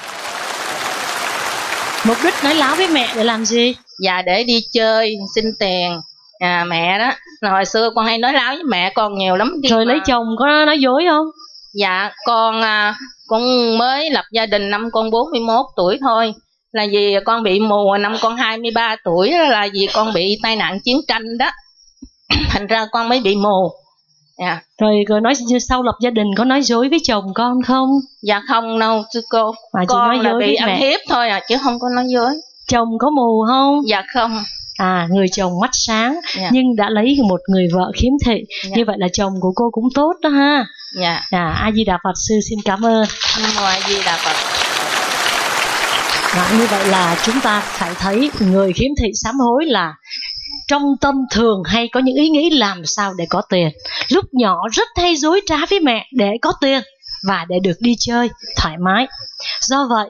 Mục đích nói láo với mẹ để làm gì? Dạ để đi chơi, xin tiền à, mẹ đó. Hồi xưa con hay nói láo với mẹ con nhiều lắm. Rồi mà... lấy chồng có nói dối không? Dạ con à, con mới lập gia đình năm con bốn mươi mốt tuổi thôi. Là vì con bị mù năm con hai mươi ba tuổi, là vì con bị tai nạn chiến tranh đó. Thành ra con mới bị mù. Yeah. Rồi, rồi nói sau lập gia đình có nói dối với chồng con không? Dạ không đâu sư cô. Mà con nói dối là bị ăn hiếp thôi à, chứ không có nói dối. Chồng có mù không? Dạ không. À, người chồng mắt sáng, yeah. nhưng đã lấy một người vợ khiếm thị. yeah. Như vậy là chồng của cô cũng tốt đó ha. Dạ. À, A Di Đà Phật. Sư xin cảm ơn. A Di Đà Phật. Đó, như vậy là chúng ta phải thấy người khiếm thị sám hối là trong tâm thường hay có những ý nghĩ làm sao để có tiền. Lúc nhỏ rất hay dối trá với mẹ để có tiền và để được đi chơi thoải mái. Do vậy,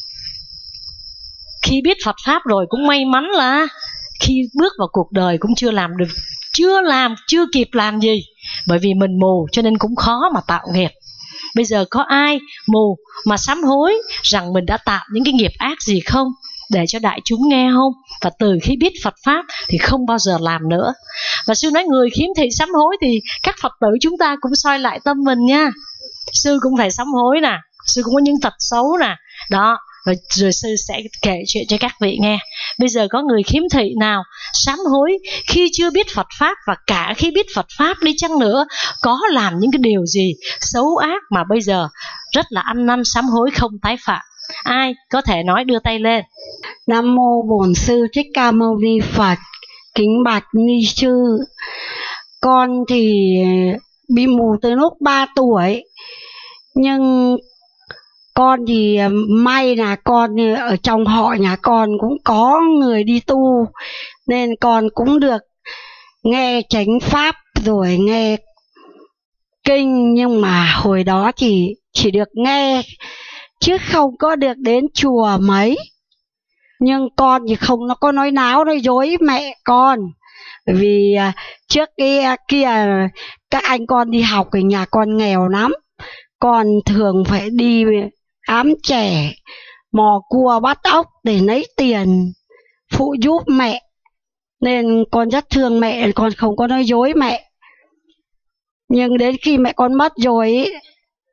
khi biết Phật Pháp rồi cũng may mắn là khi bước vào cuộc đời cũng chưa làm được, chưa làm, chưa kịp làm gì. Bởi vì mình mù cho nên cũng khó mà tạo nghiệp. Bây giờ có ai mù mà sám hối rằng mình đã tạo những cái nghiệp ác gì không? Để cho đại chúng nghe không? Và từ khi biết Phật Pháp thì không bao giờ làm nữa. Và sư nói người khiếm thị sám hối thì các Phật tử chúng ta cũng soi lại tâm mình nha. Sư cũng phải sám hối nè, sư cũng có những tật xấu nè. Đó, rồi, rồi sư sẽ kể chuyện cho các vị nghe. Bây giờ có người khiếm thị nào sám hối khi chưa biết Phật Pháp, và cả khi biết Phật Pháp đi chăng nữa, có làm những cái điều gì xấu ác mà bây giờ rất là ăn năn sám hối không tái phạm? Ai có thể nói đưa tay lên. Nam Mô Bổn Sư Thích Ca Mâu Ni Phật. Kính bạch ni sư, con thì bị mù từ lúc ba tuổi. Nhưng con thì may là con ở trong họ nhà con cũng có người đi tu, nên con cũng được nghe chánh pháp rồi nghe kinh. Nhưng mà hồi đó thì chỉ được nghe chứ không có được đến chùa mấy. Nhưng con thì không nó có nói náo nói dối mẹ con. Bởi vì trước kia kia các anh con đi học ở nhà con nghèo lắm. Con thường phải đi ám trẻ, mò cua bắt ốc để lấy tiền phụ giúp mẹ. Nên con rất thương mẹ, con không có nói dối mẹ. Nhưng đến khi mẹ con mất rồi ý,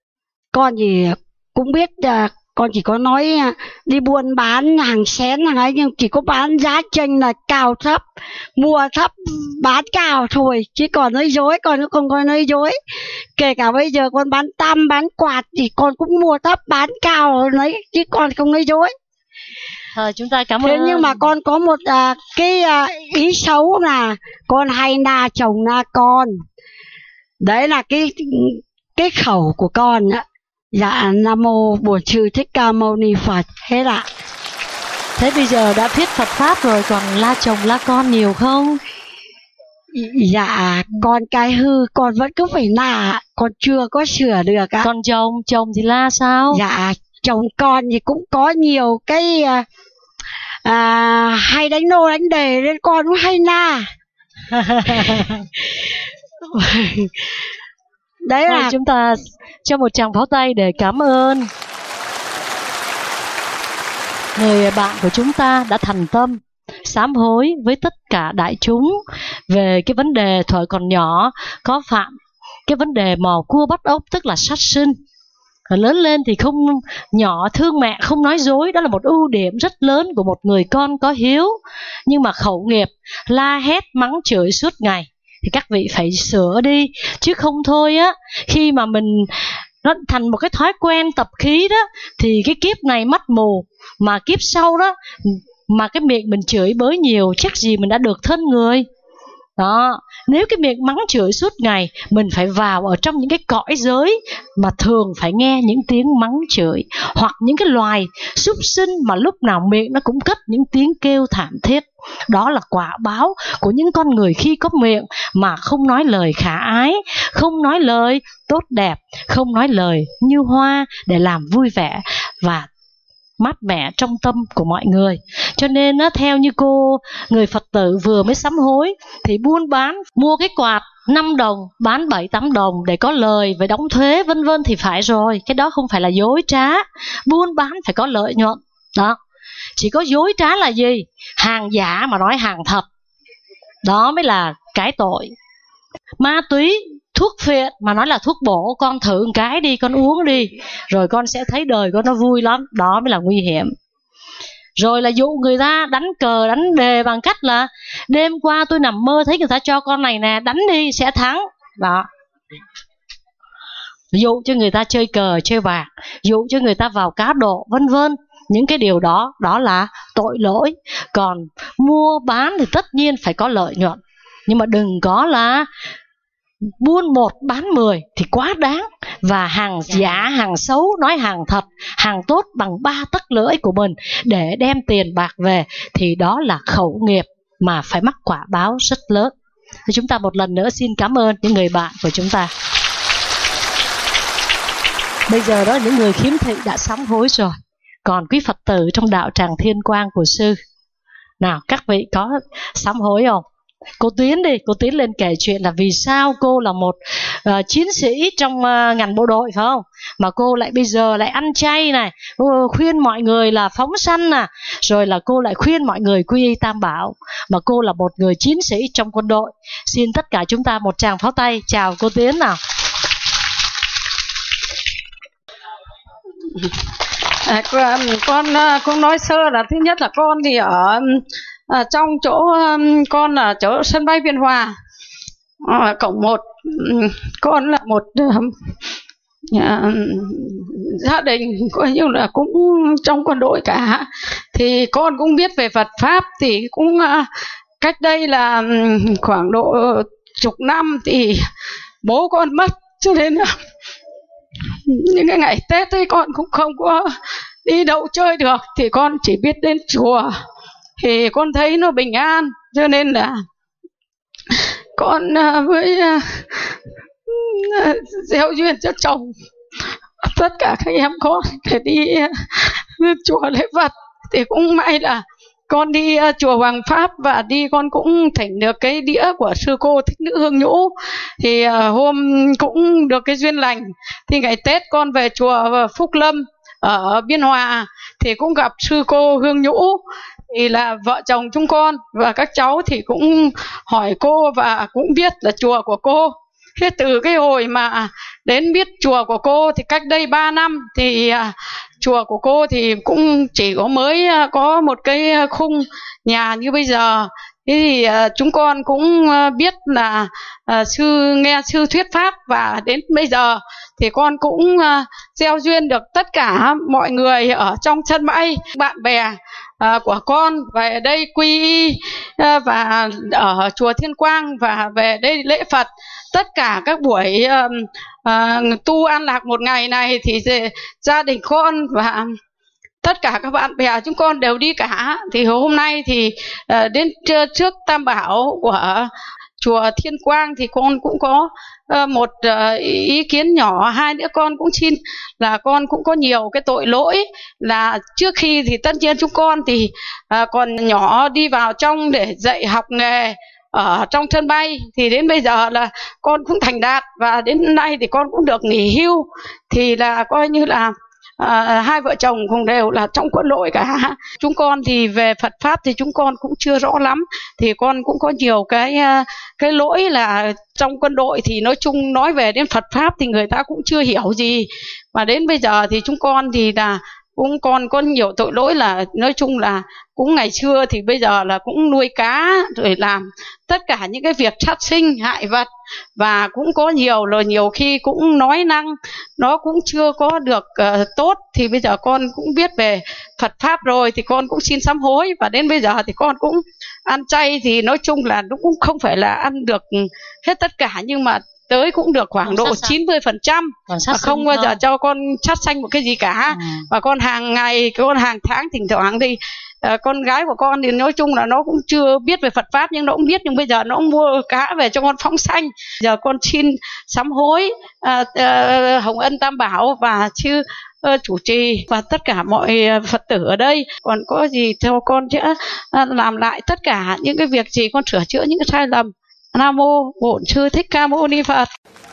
con thì cũng biết à, con chỉ có nói à, đi buôn bán hàng xén hàng ấy, nhưng chỉ có bán giá chênh là cao thấp, mua thấp bán cao thôi, chứ còn nói dối con cũng không có nói dối. Kể cả bây giờ con bán tăm bán quạt thì con cũng mua thấp bán cao đấy, chứ con không nói dối. Thôi chúng ta cảm Thế ơn. nhưng mà con có một à, cái à, ý xấu là con hay na chồng na con. Đấy là cái cái khẩu của con á. Dạ Nam Mô Bổn Sư Thích Ca Mâu Ni Phật. Hết ạ. Thế bây giờ đã biết Phật Pháp rồi, còn la chồng la con nhiều không? Dạ con cái hư con vẫn cứ phải la, con chưa có sửa được ạ. Còn chồng, chồng thì la sao? Dạ chồng con thì cũng có nhiều cái à, à, hay đánh nô đánh đề nên con cũng hay la. Đấy Thôi là chúng ta cho một tràng pháo tay để cảm ơn người bạn của chúng ta đã thành tâm sám hối với tất cả đại chúng về cái vấn đề thuở còn nhỏ có phạm cái vấn đề mò cua bắt ốc, tức là sát sinh. Lớn lên thì không nhỏ thương mẹ, không nói dối, đó là một ưu điểm rất lớn của một người con có hiếu. Nhưng mà khẩu nghiệp la hét mắng chửi suốt ngày thì các vị phải sửa đi, chứ không thôi á, khi mà mình nó thành một cái thói quen tập khí đó thì cái kiếp này mắt mù, mà kiếp sau đó mà cái miệng mình chửi bới nhiều chắc gì mình đã được thân người. Đó, nếu cái miệng mắng chửi suốt ngày, mình phải vào ở trong những cái cõi giới mà thường phải nghe những tiếng mắng chửi, hoặc những cái loài súc sinh mà lúc nào miệng nó cũng cất những tiếng kêu thảm thiết. Đó là quả báo của những con người khi có miệng mà không nói lời khả ái, không nói lời tốt đẹp, không nói lời như hoa để làm vui vẻ và mát mẻ trong tâm của mọi người. Cho nên á, theo như cô người Phật tử vừa mới sám hối thì buôn bán, mua cái quạt năm đồng bán bảy tám đồng để có lời về đóng thuế vân vân thì phải rồi, cái đó không phải là dối trá. Buôn bán phải có lợi nhuận. Đó, chỉ có dối trá là gì? Hàng giả mà nói hàng thật, đó mới là cái tội. Ma túy, thuốc phiện mà nói là thuốc bổ, con thử một cái đi, con uống đi, rồi con sẽ thấy đời con nó vui lắm, đó mới là nguy hiểm. Rồi là dụ người ta đánh cờ đánh đề bằng cách là đêm qua tôi nằm mơ thấy người ta cho con này nè, đánh đi sẽ thắng. Đó, dụ cho người ta chơi cờ chơi bạc, dụ cho người ta vào cá độ vân vân. Những cái điều đó, đó là tội lỗi. Còn mua bán thì tất nhiên phải có lợi nhuận, nhưng mà đừng có là buôn một bán mười thì quá đáng. Và hàng giả, hàng xấu nói hàng thật, hàng tốt bằng ba tấc lưỡi của mình để đem tiền bạc về thì đó là khẩu nghiệp mà phải mắc quả báo rất lớn. Thì chúng ta một lần nữa xin cảm ơn những người bạn của chúng ta. Bây giờ đó những người khiếm thị đã sám hối rồi, còn quý Phật tử trong đạo tràng Thiên Quang của sư, nào các vị có sám hối không? Cô Tuyến đi, cô Tuyến lên kể chuyện là vì sao cô là một uh, chiến sĩ trong uh, ngành bộ đội phải không? Mà cô lại bây giờ lại ăn chay này, cô khuyên mọi người là phóng sanh nè, rồi là cô lại khuyên mọi người quy y Tam Bảo, mà cô là một người chiến sĩ trong quân đội. Xin tất cả chúng ta một tràng pháo tay chào cô Tuyến nào. À, con con nói sơ là thứ nhất là con thì ở à, trong chỗ um, con ở chỗ sân bay Biên Hòa, à, cổng một. Con là một um, à, gia đình coi như là cũng trong quân đội cả, thì con cũng biết về Phật pháp. Thì cũng uh, cách đây là um, khoảng độ chục năm thì bố con mất, cho nên là những cái ngày Tết ấy con cũng không có đi đâu chơi được, thì con chỉ biết đến chùa thì con thấy nó bình an, cho nên là con với gieo duyên cho chồng tất cả các em con để đi chùa lễ Phật. Thì cũng may là con đi chùa Hoàng Pháp và đi con cũng thỉnh được cái đĩa của sư cô Thích Nữ Hương Nhũ. Thì hôm cũng được cái duyên lành, thì ngày Tết con về chùa Phúc Lâm ở Biên Hòa thì cũng gặp sư cô Hương Nhũ. Thì là vợ chồng chúng con và các cháu thì cũng hỏi cô và cũng biết là chùa của cô. Thế từ cái hồi mà đến biết chùa của cô thì cách đây ba năm thì à, chùa của cô thì cũng chỉ có mới à, có một cái khung nhà như bây giờ. Thế thì à, chúng con cũng à, biết là à, sư nghe sư thuyết pháp, và đến bây giờ thì con cũng à, gieo duyên được tất cả mọi người ở trong sân bãi, bạn bè à, của con về đây quy y à, và ở chùa Thiên Quang và về đây lễ Phật. Tất cả các buổi uh, uh, tu an lạc một ngày này thì gia đình con và tất cả các bạn bè chúng con đều đi cả. Thì hôm nay thì uh, đến trước Tam Bảo của chùa Thiên Quang thì con cũng có uh, một uh, ý kiến nhỏ. Hai đứa con cũng xin là con cũng có nhiều cái tội lỗi, là trước khi thì tất nhiên chúng con thì uh, còn nhỏ đi vào trong để dạy học nghề ở trong sân bay, thì đến bây giờ là con cũng thành đạt và đến nay thì con cũng được nghỉ hưu, thì là coi như là à, hai vợ chồng cũng đều là trong quân đội cả. Chúng con thì về Phật pháp thì chúng con cũng chưa rõ lắm, thì con cũng có nhiều cái cái lỗi là trong quân đội thì nói chung nói về đến Phật pháp thì người ta cũng chưa hiểu gì, mà đến bây giờ thì chúng con thì là cũng còn có nhiều tội lỗi, là nói chung là cũng ngày xưa thì bây giờ là cũng nuôi cá rồi làm tất cả những cái việc sát sinh hại vật, và cũng có nhiều rồi nhiều khi cũng nói năng nó cũng chưa có được uh, tốt. Thì bây giờ con cũng biết về Phật pháp rồi thì con cũng xin sám hối, và đến bây giờ thì con cũng ăn chay, thì nói chung là nó cũng không phải là ăn được hết tất cả, nhưng mà tới cũng được khoảng độ chín mươi phần trăm, và không bao giờ cho con sát sanh một cái gì cả. Ừ. Và con hàng ngày, con hàng tháng thỉnh thoảng thì uh, con gái của con thì nói chung là nó cũng chưa biết về Phật pháp, nhưng nó cũng biết, nhưng bây giờ nó cũng mua cá về cho con phóng sanh. Giờ con xin sám hối uh, uh, Hồng Ân Tam Bảo và chư uh, chủ trì và tất cả mọi uh, Phật tử ở đây. Còn có gì theo con sẽ uh, làm lại tất cả những cái việc gì, con sửa chữa những cái sai lầm. Nam mô Bổn Sư Thích Ca Mâu Ni Phật.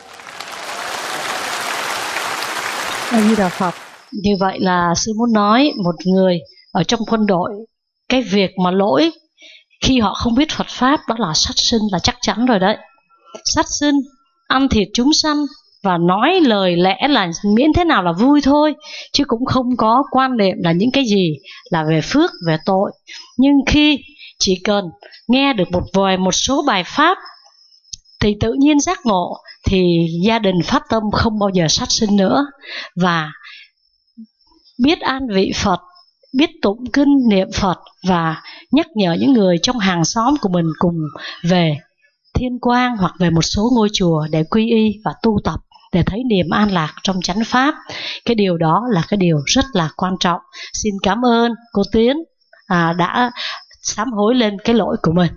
A Di Đà Phật. Như vậy là sư muốn nói một người ở trong quân đội, cái việc mà lỗi khi họ không biết Phật pháp đó là sát sinh là chắc chắn rồi đấy. Sát sinh, ăn thịt chúng sanh và nói lời lẽ là miễn thế nào là vui thôi, chứ cũng không có quan niệm là những cái gì là về phước, về tội. Nhưng khi chỉ cần nghe được một vài một số bài pháp thì tự nhiên giác ngộ, thì gia đình phát tâm không bao giờ sát sinh nữa, và biết an vị Phật, biết tụng kinh niệm Phật, và nhắc nhở những người trong hàng xóm của mình cùng về Thiên Quang hoặc về một số ngôi chùa để quy y và tu tập, để thấy niềm an lạc trong chánh pháp. Cái điều đó là cái điều rất là quan trọng. Xin cảm ơn cô Tiến à, đã sám hối lên cái lỗi của mình.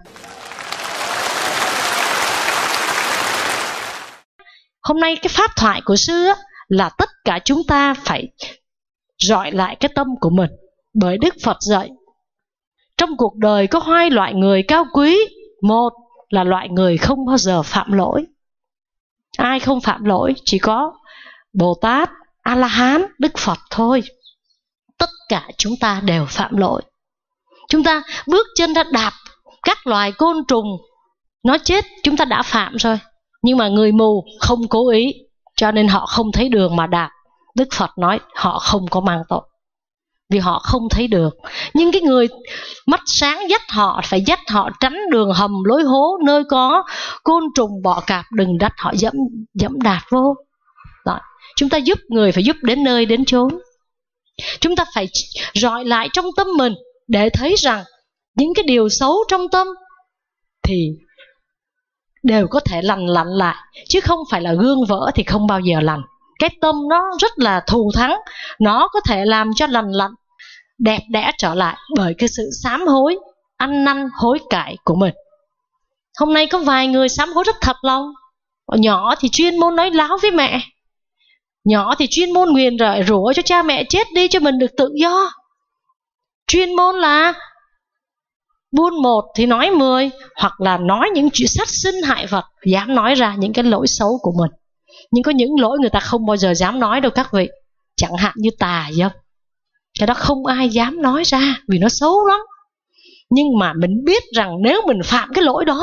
Hôm nay cái pháp thoại của sư á, là tất cả chúng ta phải rọi lại cái tâm của mình. Bởi Đức Phật dạy trong cuộc đời có hai loại người cao quý. Một là loại người không bao giờ phạm lỗi. Ai không phạm lỗi? Chỉ có Bồ Tát, A-la-hán, Đức Phật thôi. Tất cả chúng ta đều phạm lỗi. Chúng ta bước chân ra đạp các loài côn trùng, nó chết, chúng ta đã phạm rồi. Nhưng mà người mù không cố ý, cho nên họ không thấy đường mà đạp. Đức Phật nói họ không có mang tội, vì họ không thấy được. Nhưng cái người mắt sáng dắt họ, phải dắt họ tránh đường hầm lối hố, nơi có côn trùng bọ cạp, đừng dắt họ dẫm, dẫm đạp vô. Đó. Chúng ta giúp người phải giúp đến nơi đến chốn. Chúng ta phải rọi lại trong tâm mình để thấy rằng những cái điều xấu trong tâm thì đều có thể lành lặn lại, chứ không phải là gương vỡ thì không bao giờ lành. Cái tâm nó rất là thù thắng, nó có thể làm cho lành lặn, đẹp đẽ trở lại bởi cái sự sám hối, ăn năn hối cải của mình. Hôm nay có vài người sám hối rất thật lòng. Nhỏ thì chuyên môn nói láo với mẹ, nhỏ thì chuyên môn nguyền rủa rủa cho cha mẹ chết đi cho mình được tự do. Chuyên môn là buôn một thì nói mười, hoặc là nói những chuyện sát sinh hại vật, dám nói ra những cái lỗi xấu của mình. Nhưng có những lỗi người ta không bao giờ dám nói đâu các vị. Chẳng hạn như tà dâm, cái đó không ai dám nói ra vì nó xấu lắm. Nhưng mà mình biết rằng nếu mình phạm cái lỗi đó,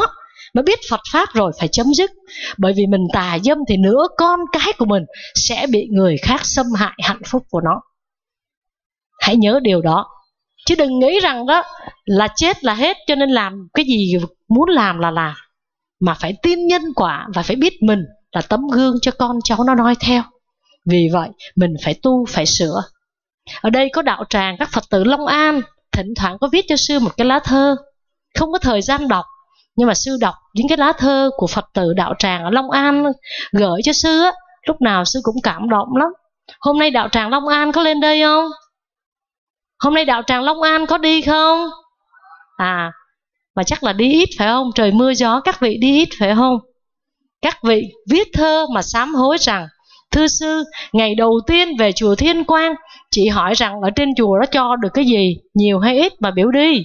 Mà biết Phật Pháp rồi phải chấm dứt. Bởi vì mình tà dâm thì nữa con cái của mình sẽ bị người khác xâm hại hạnh phúc của nó. Hãy nhớ điều đó. Chứ đừng nghĩ rằng đó là chết là hết, cho nên làm cái gì muốn làm là làm. Mà phải tin nhân quả và phải biết mình là tấm gương cho con cháu nó noi theo. Vì vậy mình phải tu, phải sửa. Ở đây có đạo tràng các Phật tử Long An, thỉnh thoảng có viết cho sư một cái lá thơ. Không có thời gian đọc, nhưng mà sư đọc những cái lá thơ của Phật tử đạo tràng ở Long An gửi cho sư á, lúc nào sư cũng cảm động lắm. Hôm nay đạo tràng Long An có lên đây không? Hôm nay đạo tràng Long An có đi không? À, mà chắc là đi ít phải không? Trời mưa gió các vị đi ít phải không? Các vị viết thơ mà sám hối rằng: thưa sư, ngày đầu tiên về chùa Thiên Quang, chị hỏi rằng ở trên chùa đó cho được cái gì, nhiều hay ít mà biểu đi.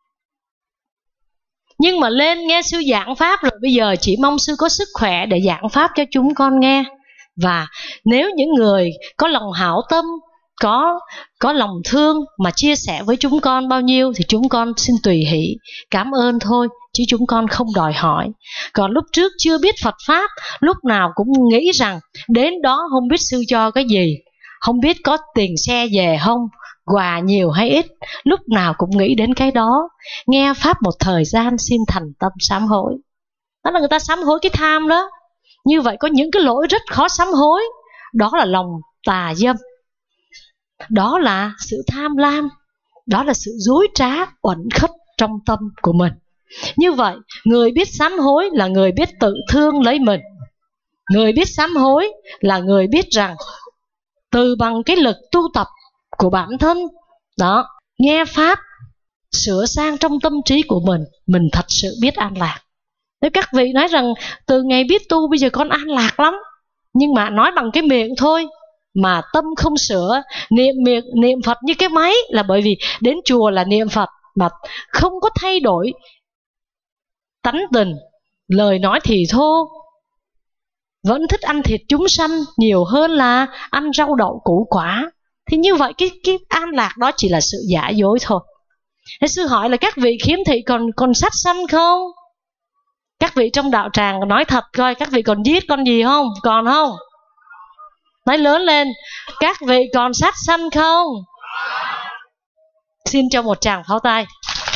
Nhưng mà lên nghe sư giảng Pháp rồi, bây giờ chỉ mong sư có sức khỏe để giảng Pháp cho chúng con nghe. Và nếu những người có lòng hảo tâm, có, có lòng thương mà chia sẻ với chúng con bao nhiêu thì chúng con xin tùy hỷ, cảm ơn thôi, chứ chúng con không đòi hỏi. Còn lúc trước chưa biết Phật Pháp, lúc nào cũng nghĩ rằng đến đó không biết sư cho cái gì, không biết có tiền xe về không, quà nhiều hay ít, lúc nào cũng nghĩ đến cái đó. Nghe Pháp một thời gian xin thành tâm sám hối. Đó là người ta sám hối cái tham đó. Như vậy có những cái lỗi rất khó sám hối. Đó là lòng tà dâm, đó là sự tham lam, đó là sự dối trá uẩn khất trong tâm của mình. Như vậy người biết sám hối là người biết tự thương lấy mình. Người biết sám hối là người biết rằng từ bằng cái lực tu tập của bản thân đó, nghe Pháp, sửa sang trong tâm trí của mình, mình thật sự biết an lạc. Nếu các vị nói rằng từ ngày biết tu bây giờ con an lạc lắm, nhưng mà nói bằng cái miệng thôi mà tâm không sửa, niệm miệng niệm Phật như cái máy, là bởi vì đến chùa là niệm Phật mà không có thay đổi tánh tình, lời nói thì thô, vẫn thích ăn thịt chúng sanh nhiều hơn là ăn rau đậu củ quả, thì như vậy cái, cái an lạc đó chỉ là sự giả dối thôi. Thế sư hỏi là các vị khiếm thị còn, còn sát sanh không? Các vị trong đạo tràng nói thật coi, các vị còn giết con gì không? Còn không? Nói lớn lên, các vị còn sát sanh không? Xin cho một tràng pháo tay.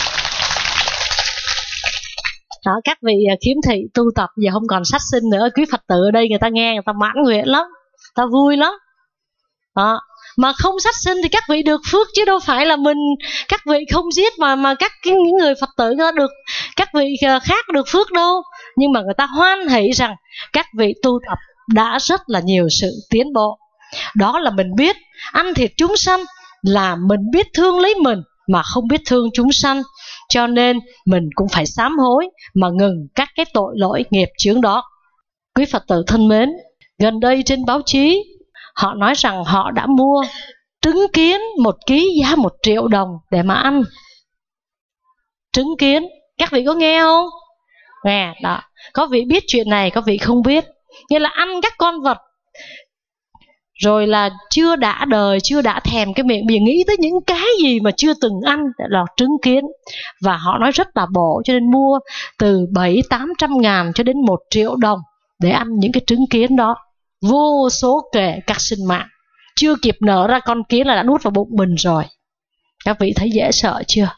Đó, các vị khiếm thị tu tập giờ không còn sát sinh nữa. Quý Phật tử ở đây người ta nghe, người ta mãn nguyện lắm, người ta vui lắm. Đó. Mà không sát sinh thì các vị được phước, chứ đâu phải là mình các vị không giết mà mà các những người Phật tử được, các vị khác được phước đâu. Nhưng mà người ta hoan hỷ rằng các vị tu tập đã rất là nhiều sự tiến bộ. Đó là mình biết ăn thịt chúng sanh, là mình biết thương lấy mình mà không biết thương chúng sanh. Cho nên mình cũng phải sám hối mà ngừng các cái tội lỗi nghiệp chướng đó. Quý Phật tử thân mến, gần đây trên báo chí họ nói rằng họ đã mua trứng kiến một ký giá một triệu đồng để mà ăn. Trứng kiến, các vị có nghe không? Nghe, đó. Có vị biết chuyện này, có vị không biết. Nghĩa là ăn các con vật rồi là chưa đã đời, chưa đã thèm cái miệng, bây giờ nghĩ tới những cái gì mà chưa từng ăn là trứng kiến. Và họ nói rất là bổ, cho nên mua từ bảy tám trăm ngàn cho đến một triệu đồng để ăn những cái trứng kiến đó. Vô số kể các sinh mạng, chưa kịp nở ra con kiến là đã nuốt vào bụng mình rồi. Các vị thấy dễ sợ chưa?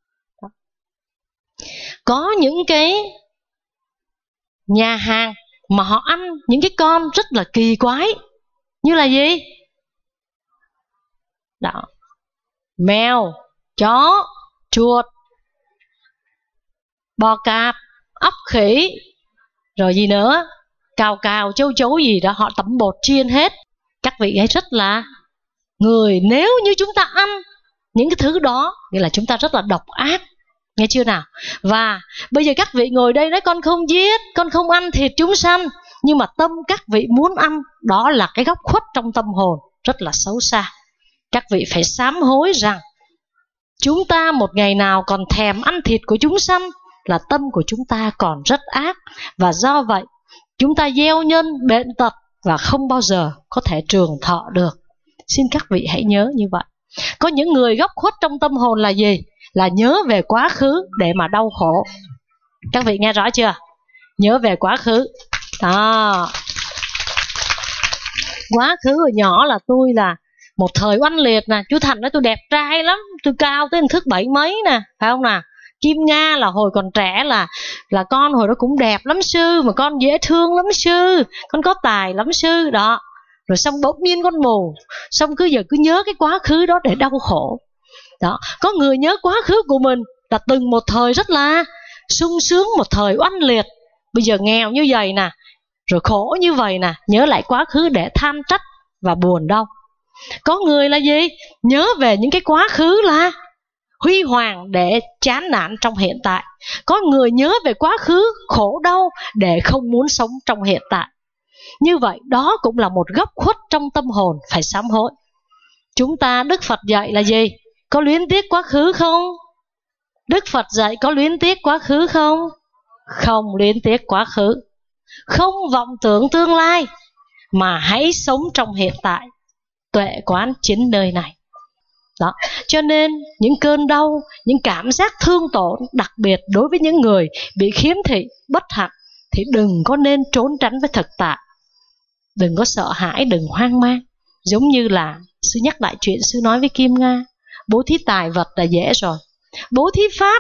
Có những cái nhà hàng mà họ ăn những cái con rất là kỳ quái. Như là gì? Đó. Mèo, chó, chuột, bò cạp, ốc khỉ, rồi gì nữa, cào cào, châu chấu gì đó, họ tẩm bột chiên hết. Các vị ấy rất là người, nếu như chúng ta ăn những cái thứ đó nghĩa là chúng ta rất là độc ác. Nghe chưa nào? Và bây giờ các vị ngồi đây nói con không giết, con không ăn thịt chúng sanh, nhưng mà tâm các vị muốn ăn, đó là cái góc khuất trong tâm hồn rất là xấu xa. Các vị phải sám hối rằng chúng ta một ngày nào còn thèm ăn thịt của chúng sanh là tâm của chúng ta còn rất ác. Và do vậy chúng ta gieo nhân bệnh tật và không bao giờ có thể trường thọ được. Xin các vị hãy nhớ như vậy. Có những người góc khuất trong tâm hồn là gì? Là nhớ về quá khứ để mà đau khổ. Các vị nghe rõ chưa? nhớ về quá khứ. Đó. Quá khứ hồi nhỏ là tôi là một thời oanh liệt nè. Chú Thành nói tôi đẹp trai lắm, tôi cao tới hình thước bảy mấy nè, phải không nè? Kim Nga là hồi còn trẻ là là con hồi đó cũng đẹp lắm sư, mà con dễ thương lắm sư, con có tài lắm sư. Đó. Rồi xong bỗng nhiên con mù, xong cứ giờ cứ nhớ cái quá khứ đó để đau khổ. Đó. Có người nhớ quá khứ của mình là từng một thời rất là sung sướng, một thời oanh liệt, bây giờ nghèo như vậy nè, rồi khổ như vậy nè, nhớ lại quá khứ để than trách và buồn đau. Có người là gì? Nhớ về những cái quá khứ là huy hoàng để chán nản trong hiện tại. Có người nhớ về quá khứ khổ đau để không muốn sống trong hiện tại. Như vậy đó cũng là một góc khuất trong tâm hồn phải sám hối. Chúng ta, Đức Phật dạy là gì? Có luyến tiếc quá khứ không? Đức Phật dạy có luyến tiếc quá khứ không? Không luyến tiếc quá khứ. Không vọng tưởng tương lai, mà hãy sống trong hiện tại. Tuệ quán chính nơi này. Đó. Cho nên những cơn đau, những cảm giác thương tổn, đặc biệt đối với những người bị khiếm thị, bất hạnh, thì đừng có nên trốn tránh với thực tại. Đừng có sợ hãi, đừng hoang mang. Giống như là sư nhắc lại chuyện sư nói với Kim Nga, bố thí tài vật là dễ rồi, bố thí pháp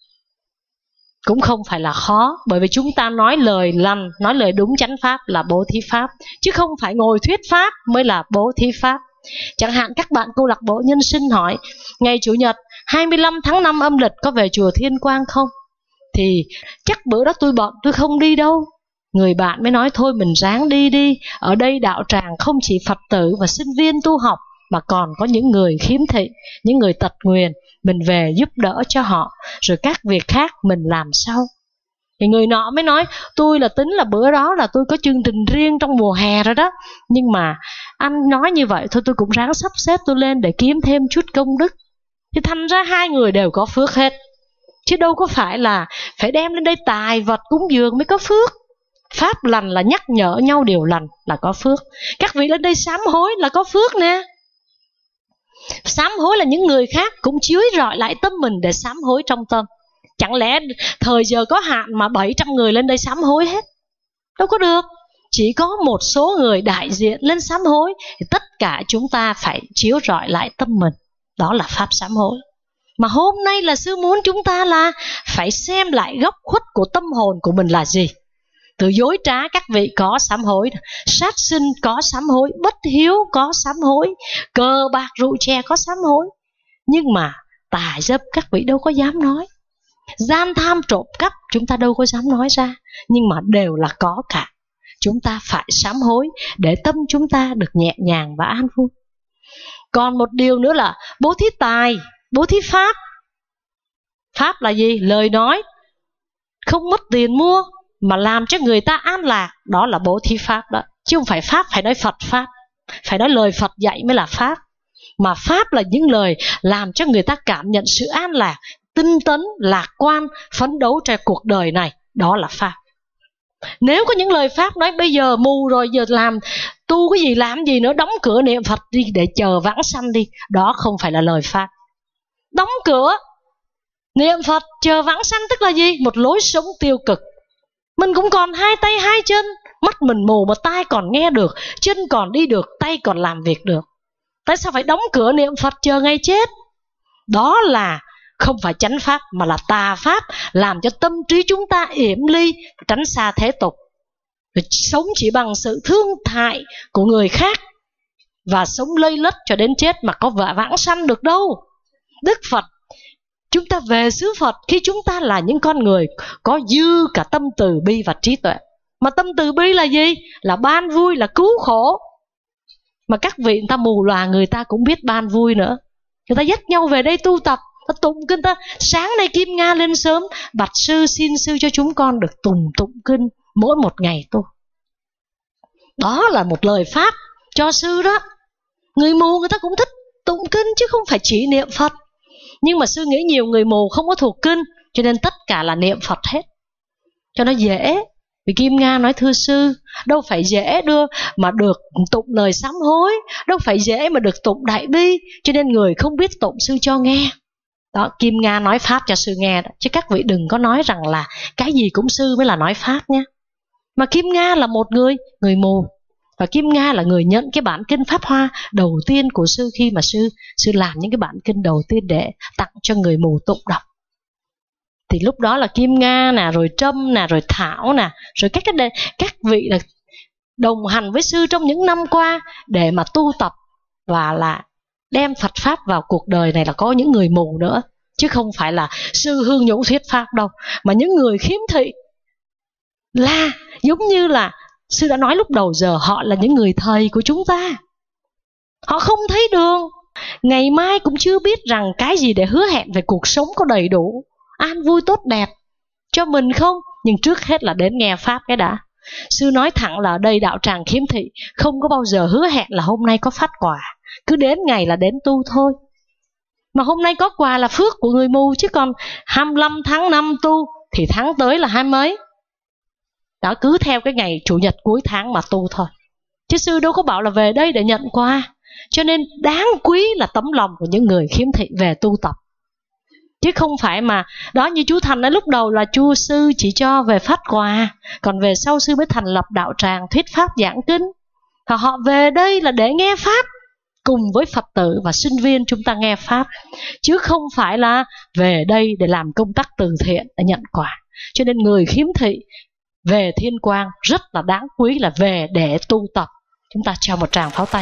cũng không phải là khó. Bởi vì chúng ta nói lời lành, nói lời đúng chánh pháp là bố thí pháp, chứ không phải ngồi thuyết pháp mới là bố thí pháp. Chẳng hạn các bạn câu lạc bộ nhân sinh hỏi, ngày Chủ nhật hai mươi lăm tháng năm âm lịch có về chùa Thiên Quang không? Thì chắc bữa đó tôi bận, tôi không đi đâu. Người bạn mới nói thôi mình ráng đi đi. Ở đây đạo tràng không chỉ Phật tử và sinh viên tu học, mà còn có những người khiếm thị, những người tật nguyền. Mình về giúp đỡ cho họ, rồi các việc khác mình làm sau. Thì người nọ mới nói, tôi là tính là bữa đó là tôi có chương trình riêng trong mùa hè rồi đó, nhưng mà anh nói như vậy thôi tôi cũng ráng sắp xếp tôi lên để kiếm thêm chút công đức. Thì thành ra hai người đều có phước hết, chứ đâu có phải là phải đem lên đây tài vật cúng dường mới có phước. Pháp lành là nhắc nhở nhau điều lành là có phước. Các vị lên đây sám hối là có phước nè. Sám hối là những người khác cũng chiếu rọi lại tâm mình để sám hối trong tâm. Chẳng lẽ thời giờ có hạn mà bảy trăm người lên đây sám hối hết? Đâu có được. Chỉ có một số người đại diện lên sám hối, thì tất cả chúng ta phải chiếu rọi lại tâm mình. Đó là pháp sám hối. Mà hôm nay là sư muốn chúng ta là phải xem lại góc khuất của tâm hồn của mình là gì. Từ dối trá các vị có sám hối, sát sinh có sám hối, bất hiếu có sám hối, cờ bạc rượu chè có sám hối. Nhưng mà tà dâm các vị đâu có dám nói. Gian tham trộm cắp chúng ta đâu có dám nói ra. Nhưng mà đều là có cả. Chúng ta phải sám hối để tâm chúng ta được nhẹ nhàng và an vui. Còn một điều nữa là bố thí tài, bố thí pháp. Pháp là gì? Lời nói không mất tiền mua mà làm cho người ta an lạc, đó là bố thí pháp đó. Chứ không phải pháp phải nói Phật pháp, phải nói lời Phật dạy mới là pháp. Mà pháp là những lời làm cho người ta cảm nhận sự an lạc, tinh tấn, lạc quan, phấn đấu cho cuộc đời này, đó là pháp. Nếu có những lời pháp nói bây giờ mù rồi, giờ làm tu cái gì làm gì nữa, đóng cửa niệm Phật đi để chờ vãng sanh đi, đó không phải là lời pháp. Đóng cửa niệm Phật chờ vãng sanh tức là gì? Một lối sống tiêu cực. Mình cũng còn hai tay hai chân, mắt mình mù mà tai còn nghe được, chân còn đi được, tay còn làm việc được. Tại sao phải đóng cửa niệm Phật chờ ngày chết? Đó là không phải chánh pháp mà là tà pháp, làm cho tâm trí chúng ta yểm ly, tránh xa thế tục, sống chỉ bằng sự thương hại của người khác và sống lây lất cho đến chết mà có vãng sanh được đâu. Đức Phật, chúng ta về xứ Phật khi chúng ta là những con người có dư cả tâm từ bi và trí tuệ. Mà tâm từ bi là gì? Là ban vui, là cứu khổ. Mà các vị người ta mù lòa, người ta cũng biết ban vui nữa. Người ta dắt nhau về đây tu tập, ta tụng kinh. Ta sáng nay Kim Nga lên sớm, bạch sư xin sư cho chúng con được tùng tụng kinh mỗi một ngày tu. Đó là một lời pháp cho sư đó. Người mù người ta cũng thích tụng kinh chứ không phải chỉ niệm Phật. Nhưng mà sư nghĩ nhiều người mù không có thuộc kinh, cho nên tất cả là niệm Phật hết, cho nó dễ. Vì Kim Nga nói thưa sư, đâu phải dễ đưa mà được tụng lời sám hối, đâu phải dễ mà được tụng đại bi, cho nên người không biết tụng sư cho nghe. Đó, Kim Nga nói Pháp cho sư nghe đó. Chứ các vị đừng có nói rằng là cái gì cũng sư mới là nói Pháp nhé. Mà Kim Nga là một người, người mù. Và Kim Nga là người nhận cái bản kinh Pháp Hoa đầu tiên của sư, khi mà sư sư làm những cái bản kinh đầu tiên để tặng cho người mù tụng đọc. Thì lúc đó là Kim Nga nè, rồi Trâm nè, rồi Thảo nè, rồi các cái các vị là đồng hành với sư trong những năm qua để mà tu tập và là đem Phật Pháp vào cuộc đời này, là có những người mù nữa. Chứ không phải là sư Hương Nhũ thuyết Pháp đâu. Mà những người khiếm thị là giống như là sư đã nói lúc đầu giờ, họ là những người thầy của chúng ta. Họ không thấy đường, ngày mai cũng chưa biết rằng cái gì để hứa hẹn về cuộc sống có đầy đủ, an vui tốt đẹp cho mình không. Nhưng trước hết là đến nghe Pháp cái đã. Sư nói thẳng là ở đây đạo tràng khiếm thị không có bao giờ hứa hẹn là hôm nay có phát quà. Cứ đến ngày là đến tu thôi. Mà hôm nay có quà là phước của người mù, chứ còn hai mươi lăm tháng năm tu thì tháng tới là hai mấy. Đó, cứ theo cái ngày chủ nhật cuối tháng mà tu thôi. Chứ sư đâu có bảo là về đây để nhận quà. Cho nên đáng quý là tấm lòng của những người khiếm thị về tu tập. Chứ không phải mà đó, như chú Thành nói lúc đầu là chú sư chỉ cho về phát quà, còn về sau sư mới thành lập đạo tràng thuyết Pháp giảng kinh. Và họ về đây là để nghe Pháp cùng với Phật tử và sinh viên chúng ta nghe Pháp, chứ không phải là về đây để làm công tác từ thiện để nhận quà. Cho nên người khiếm thị về Thiên Quang rất là đáng quý là về để tu tập. Chúng ta cho một tràng pháo tay.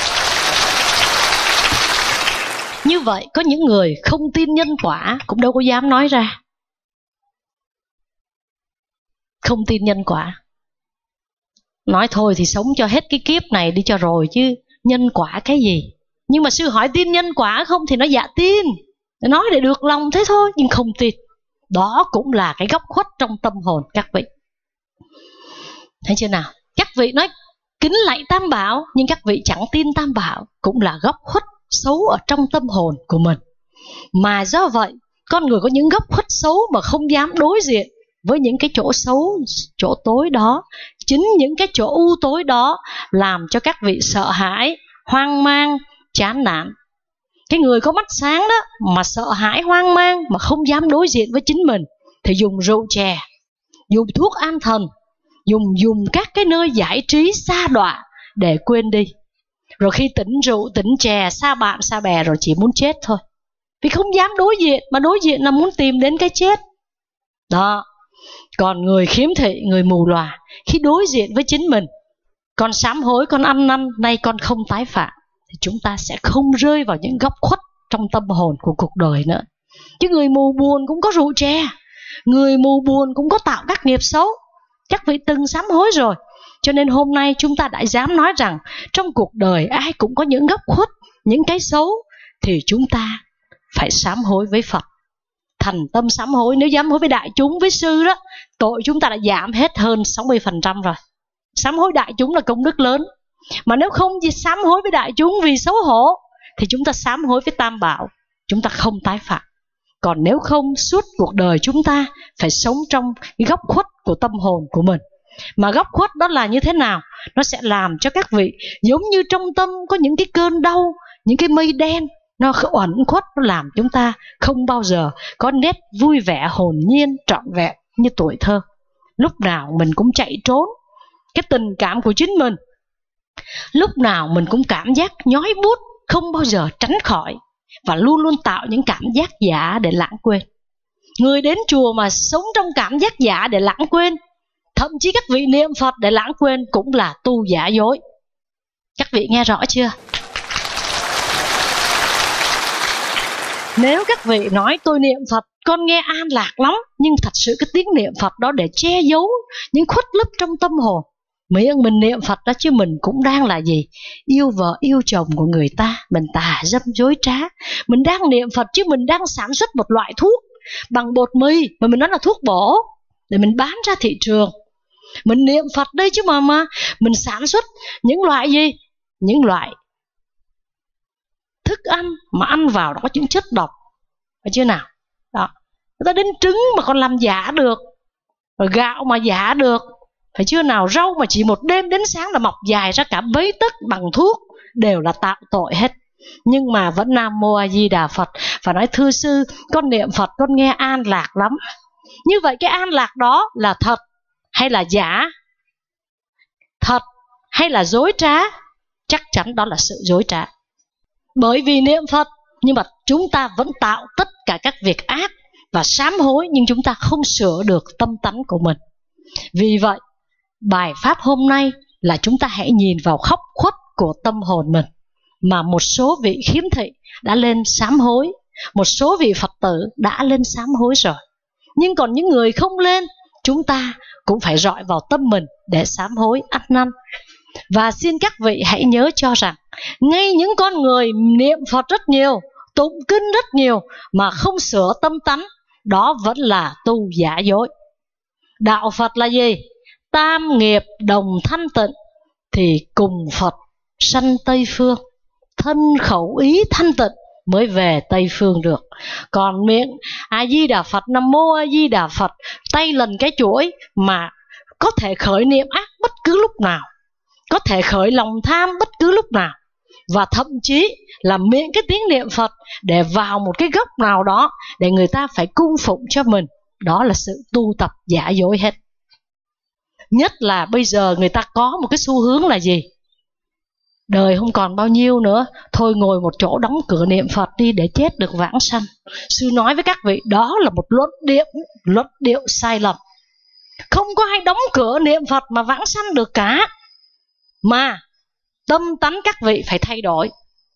Như vậy có những người không tin nhân quả cũng đâu có dám nói ra. Không tin nhân quả, nói thôi thì sống cho hết cái kiếp này đi cho rồi, chứ nhân quả cái gì. Nhưng mà sư hỏi tin nhân quả không thì nó dạ tin, nói để được lòng thế thôi, nhưng không tin. Đó cũng là cái góc khuất trong tâm hồn các vị. Thấy chưa nào? Các vị nói kính lạy Tam Bảo, nhưng các vị chẳng tin Tam Bảo, cũng là góc khuất xấu ở trong tâm hồn của mình. Mà do vậy, con người có những góc khuất xấu mà không dám đối diện với những cái chỗ xấu, chỗ tối đó. Chính những cái chỗ u tối đó làm cho các vị sợ hãi, hoang mang, chán nản. Cái người có mắt sáng đó mà sợ hãi, hoang mang, mà không dám đối diện với chính mình, thì dùng rượu chè, dùng thuốc an thần, dùng dùng các cái nơi giải trí xa đọa để quên đi. Rồi khi tỉnh rượu, tỉnh chè, xa bạn, xa bè rồi chỉ muốn chết thôi. Vì không dám đối diện, mà đối diện là muốn tìm đến cái chết. Đó. Còn người khiếm thị, người mù lòa, khi đối diện với chính mình, con sám hối, con ăn năn, nay con không tái phạm, thì chúng ta sẽ không rơi vào những góc khuất trong tâm hồn của cuộc đời nữa. Chứ người mù buồn cũng có rượu chè, người mù buồn cũng có tạo các nghiệp xấu. Các vị từng sám hối rồi. Cho nên hôm nay chúng ta đã dám nói rằng trong cuộc đời ai cũng có những góc khuất, những cái xấu, thì chúng ta phải sám hối với Phật. Thành tâm sám hối. Nếu dám hối với đại chúng, với sư đó, tội chúng ta đã giảm hết hơn sáu mươi phần trăm rồi. Sám hối đại chúng là công đức lớn. Mà nếu không sám hối với đại chúng vì xấu hổ, thì chúng ta sám hối với Tam Bảo, chúng ta không tái phạm. Còn nếu không, suốt cuộc đời chúng ta phải sống trong góc khuất của tâm hồn của mình. Mà góc khuất đó là như thế nào? Nó sẽ làm cho các vị giống như trong tâm có những cái cơn đau, những cái mây đen, nó uẩn khuất, nó làm chúng ta không bao giờ có nét vui vẻ, hồn nhiên, trọn vẹn như tuổi thơ. Lúc nào mình cũng chạy trốn cái tình cảm của chính mình, lúc nào mình cũng cảm giác nhói buốt, không bao giờ tránh khỏi, và luôn luôn tạo những cảm giác giả để lãng quên. Người đến chùa mà sống trong cảm giác giả để lãng quên, thậm chí các vị niệm Phật để lãng quên, cũng là tu giả dối. Các vị nghe rõ chưa? Nếu các vị nói tôi niệm Phật, con nghe an lạc lắm, nhưng thật sự cái tiếng niệm Phật đó để che giấu những khuất lấp trong tâm hồn. Miệng mình niệm Phật đó, chứ mình cũng đang là gì? Yêu vợ yêu chồng của người ta, mình tà dâm dối trá. Mình đang niệm Phật chứ mình đang sản xuất một loại thuốc bằng bột mì mà mình nói là thuốc bổ để mình bán ra thị trường. Mình niệm Phật đây chứ mà mà mình sản xuất những loại gì? Những loại thức ăn mà ăn vào đó có những chất độc, phải chưa nào? Đó. Người ta đến trứng mà còn làm giả được, rồi gạo mà giả được, phải chưa nào? Rau mà chỉ một đêm đến sáng là mọc dài ra cả mấy tấc bằng thuốc, đều là tạo tội hết. nhưng mà vẫn Nam Mô A Di Đà Phật. Và nói thưa sư, con niệm Phật con nghe an lạc lắm. Như vậy cái an lạc đó là thật hay là giả? Thật hay là dối trá? Chắc chắn đó là sự dối trá. Bởi vì niệm Phật nhưng mà chúng ta vẫn tạo tất cả các việc ác và sám hối, nhưng chúng ta không sửa được tâm tánh của mình. Vì vậy bài pháp hôm nay là chúng ta hãy nhìn vào góc khuất của tâm hồn mình. Mà một số vị khiếm thị đã lên sám hối, một số vị Phật tử đã lên sám hối rồi. Nhưng còn những người không lên, chúng ta cũng phải dọi vào tâm mình để sám hối ăn năn. Và xin các vị hãy nhớ cho rằng, ngay những con người niệm Phật rất nhiều, tụng kinh rất nhiều mà không sửa tâm tánh, đó vẫn là tu giả dối. Đạo Phật là gì? Tam nghiệp đồng thanh tịnh, thì cùng Phật sanh Tây Phương. Thân khẩu ý thanh tịnh mới về Tây Phương được. Còn miệng A Di Đà Phật, Nam Mô A Di Đà Phật, tay lần cái chuỗi mà có thể khởi niệm ác bất cứ lúc nào, có thể khởi lòng tham bất cứ lúc nào, và thậm chí là miệng cái tiếng niệm Phật để vào một cái góc nào đó để người ta phải cung phụng cho mình. Đó là sự tu tập giả dối hết. Nhất là bây giờ người ta có một cái xu hướng là gì? Đời không còn bao nhiêu nữa, thôi ngồi một chỗ đóng cửa niệm Phật đi để chết được vãng sanh. Sư nói với các vị, đó là một luận điệu, luận điệu sai lầm. Không có ai đóng cửa niệm Phật mà vãng sanh được cả. Mà tâm tánh các vị phải thay đổi,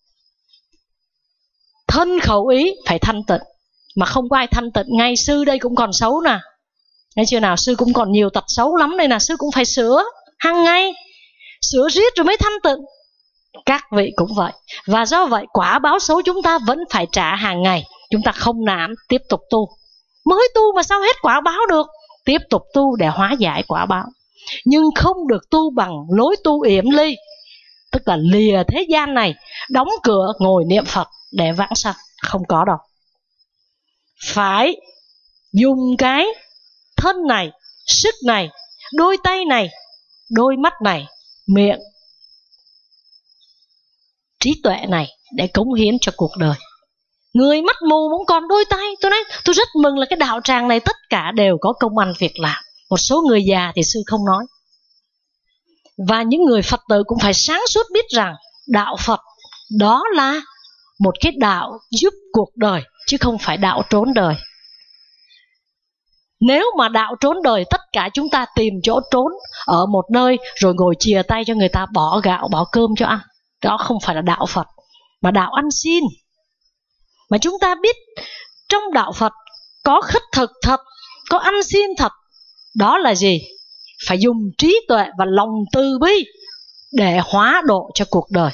thân khẩu ý phải thanh tịnh. Mà không có ai thanh tịnh. Ngay sư đây cũng còn xấu nè, nghe chưa nào? Sư cũng còn nhiều tật xấu lắm đây nè. Sư cũng phải sửa hàng ngày, sửa riết rồi mới thanh tịnh. Các vị cũng vậy. Và do vậy quả báo xấu chúng ta vẫn phải trả hàng ngày. Chúng ta không nản, tiếp tục tu. Mới tu mà sao hết quả báo được? Tiếp tục tu để hóa giải quả báo. Nhưng không được tu bằng lối tu yểm ly, tức là lìa thế gian này, đóng cửa ngồi niệm Phật để vãng sanh. Không có đâu. Phải dùng cái thân này, sức này, đôi tay này, đôi mắt này, miệng, trí tuệ này để cống hiến cho cuộc đời. Người mắt mù cũng còn đôi tay. Tôi nói tôi rất mừng là cái đạo tràng này tất cả đều có công ăn việc làm. Một số người già thì sư không nói. Và những người Phật tử cũng phải sáng suốt biết rằng đạo Phật đó là một cái đạo giúp cuộc đời, chứ không phải đạo trốn đời. Nếu mà đạo trốn đời, tất cả chúng ta tìm chỗ trốn ở một nơi rồi ngồi chìa tay cho người ta bỏ gạo, bỏ cơm cho ăn. Đó không phải là đạo Phật, mà đạo ăn xin. Mà chúng ta biết trong đạo Phật có khất thực thật, có ăn xin thật. Đó là gì? Phải dùng trí tuệ và lòng từ bi để hóa độ cho cuộc đời,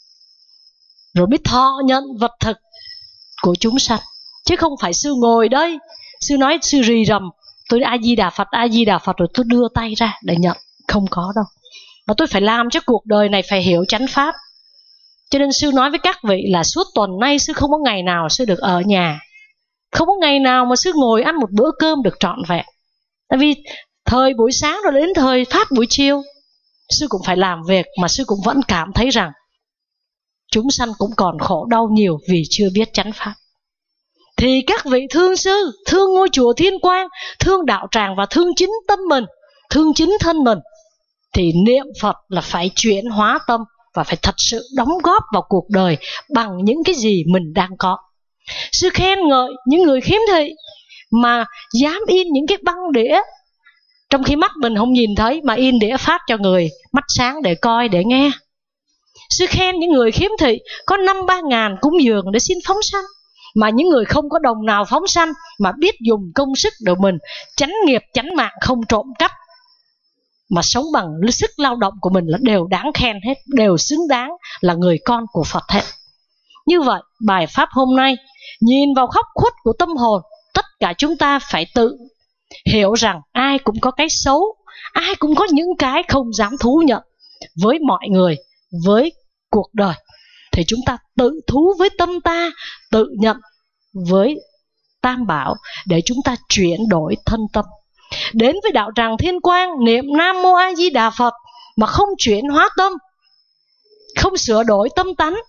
rồi mới thọ nhận vật thực của chúng sanh. Chứ không phải sư ngồi đây, sư nói sư rì rầm, tôi A Di Đà Phật, A Di Đà Phật, rồi tôi đưa tay ra để nhận. Không có đâu. Mà tôi phải làm cho cuộc đời này phải hiểu chánh pháp. Cho nên sư nói với các vị là suốt tuần nay sư không có ngày nào sư được ở nhà, không có ngày nào mà sư ngồi ăn một bữa cơm được trọn vẹn. Tại vì thời buổi sáng rồi đến thời pháp buổi chiều, sư cũng phải làm việc, mà sư cũng vẫn cảm thấy rằng chúng sanh cũng còn khổ đau nhiều vì chưa biết chánh pháp. Thì các vị thương sư, thương ngôi chùa Thiên Quang, thương đạo tràng và thương chính tâm mình, thương chính thân mình, thì niệm Phật là phải chuyển hóa tâm và phải thật sự đóng góp vào cuộc đời bằng những cái gì mình đang có. Sư khen ngợi những người khiếm thị mà dám in những cái băng đĩa, trong khi mắt mình không nhìn thấy mà in đĩa phát cho người mắt sáng để coi, để nghe. Sư khen những người khiếm thị có năm ba ngàn cúng dường để xin phóng sanh, mà những người không có đồng nào phóng sanh mà biết dùng công sức của mình chánh nghiệp chánh mạng, không trộm cắp, mà sống bằng sức lao động của mình, là đều đáng khen hết, đều xứng đáng là người con của Phật hết. Như vậy bài pháp hôm nay nhìn vào góc khuất của tâm hồn, tất cả chúng ta phải tự hiểu rằng ai cũng có cái xấu, ai cũng có những cái không dám thú nhận với mọi người, với cuộc đời. Thì chúng ta tự thú với tâm ta, tự nhận với Tam Bảo để chúng ta chuyển đổi thân tâm. Đến với đạo tràng Thiên Quang niệm Nam Mô A Di Đà Phật mà không chuyển hóa tâm, không sửa đổi tâm tánh,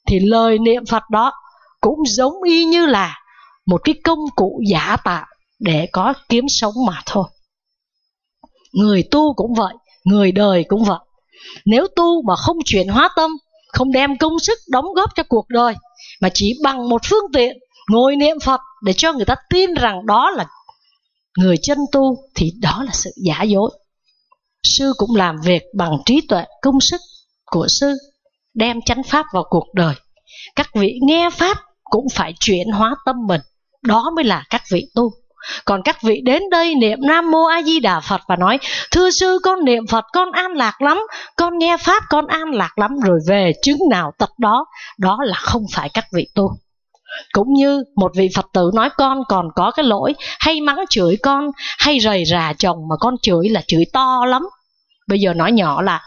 thì lời niệm Phật đó cũng giống y như là một cái công cụ giả tạo để có kiếm sống mà thôi. Người tu cũng vậy, người đời cũng vậy. Nếu tu mà không chuyển hóa tâm, không đem công sức đóng góp cho cuộc đời, mà chỉ bằng một phương tiện ngồi niệm Phật để cho người ta tin rằng đó là người chân tu, thì đó là sự giả dối. Sư cũng làm việc bằng trí tuệ, công sức của sư, đem chánh pháp vào cuộc đời. Các vị nghe pháp cũng phải chuyển hóa tâm mình, đó mới là các vị tu. Còn các vị đến đây niệm Nam Mô A Di Đà Phật và nói: thưa sư, con niệm Phật con an lạc lắm, con nghe pháp con an lạc lắm, rồi về chứng nào tật đó, đó là không phải các vị tu. Cũng như một vị Phật tử nói con còn có cái lỗi, hay mắng chửi con, hay rầy rà chồng, mà con chửi là chửi to lắm, bây giờ nói nhỏ lại,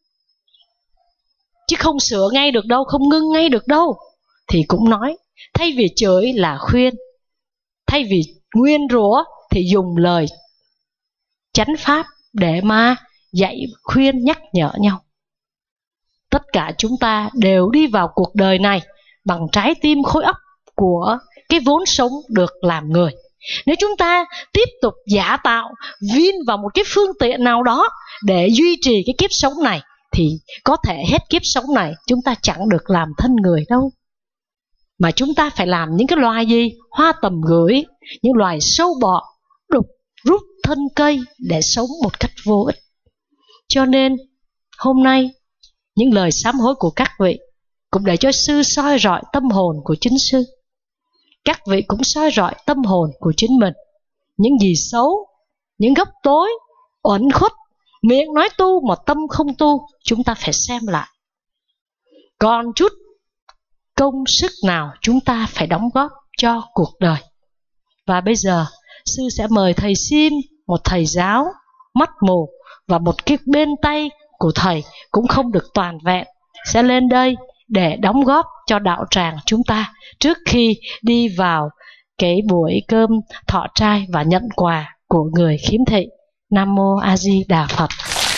chứ không sửa ngay được đâu, không ngưng ngay được đâu. Thì cũng nói, thay vì chửi là khuyên, thay vì nguyên rủa thì dùng lời chánh pháp để mà dạy khuyên nhắc nhở nhau. Tất cả chúng ta đều đi vào cuộc đời này bằng trái tim khối óc của cái vốn sống được làm người. Nếu chúng ta tiếp tục giả tạo, vin vào một cái phương tiện nào đó để duy trì cái kiếp sống này, thì có thể hết kiếp sống này chúng ta chẳng được làm thân người đâu. Mà chúng ta phải làm những cái loài gì? Hoa tầm gửi, những loài sâu bọ, đục rút thân cây để sống một cách vô ích. Cho nên hôm nay những lời sám hối của các vị cũng để cho sư soi rọi tâm hồn của chính sư. Các vị cũng soi rọi tâm hồn của chính mình. Những gì xấu, những góc tối, uẩn khuất, miệng nói tu mà tâm không tu, chúng ta phải xem lại. Còn chút công sức nào chúng ta phải đóng góp cho cuộc đời. Và bây giờ sư sẽ mời thầy Sim, một thầy giáo mắt mù và một cái bên tay của thầy cũng không được toàn vẹn, sẽ lên đây để đóng góp cho đạo tràng chúng ta trước khi đi vào cái buổi cơm thọ trai và nhận quà của người khiếm thị. Nam Mô A Di Đà Phật.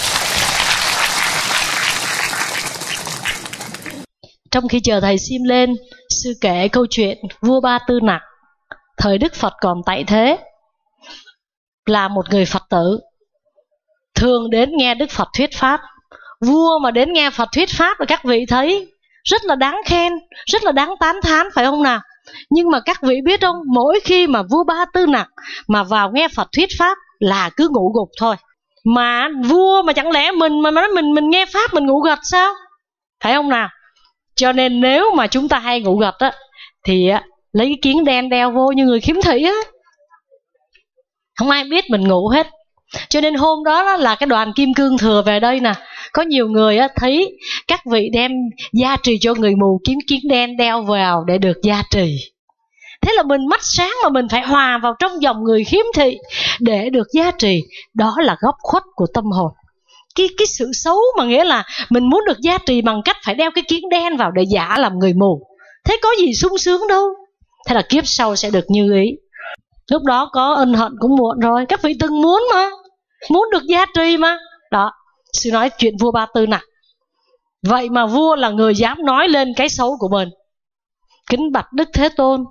Trong khi chờ thầy Sim lên, sư kể câu chuyện vua Ba Tư Nặc thời Đức Phật còn tại thế, là một người Phật tử thường đến nghe Đức Phật thuyết pháp. Vua mà đến nghe Phật thuyết pháp là các vị thấy rất là đáng khen, rất là đáng tán thán, phải không nào? Nhưng mà các vị biết không, mỗi khi mà vua Ba Tư Nặc mà vào nghe Phật thuyết pháp là cứ ngủ gục thôi. Mà vua mà chẳng lẽ mình mà nói mình mình nghe pháp mình ngủ gật sao? Phải không nào? Cho nên nếu mà chúng ta hay ngủ gật á, thì á, lấy cái kiếng đen đeo vô như người khiếm thị á, không ai biết mình ngủ hết. Cho nên hôm đó, đó là cái đoàn Kim Cương Thừa về đây nè, có nhiều người á, thấy các vị đem gia trì cho người mù, kiếm kiếng đen đeo vào để được gia trì. Thế là mình mắt sáng mà mình phải hòa vào trong dòng người khiếm thị để được gia trì. Đó là góc khuất của tâm hồn. Cái, cái sự xấu mà nghĩa là mình muốn được gia trì bằng cách phải đeo cái kiếng đen vào để giả làm người mù. Thế có gì sung sướng đâu. Thế là kiếp sau sẽ được như ý. Lúc đó có ân hận cũng muộn rồi. Các vị từng muốn mà, muốn được gia trì mà. Đó, sư nói chuyện vua Ba Tư Nặc. Vậy mà vua là người dám nói lên cái xấu của mình. Kính bạch Đức Thế Tôn,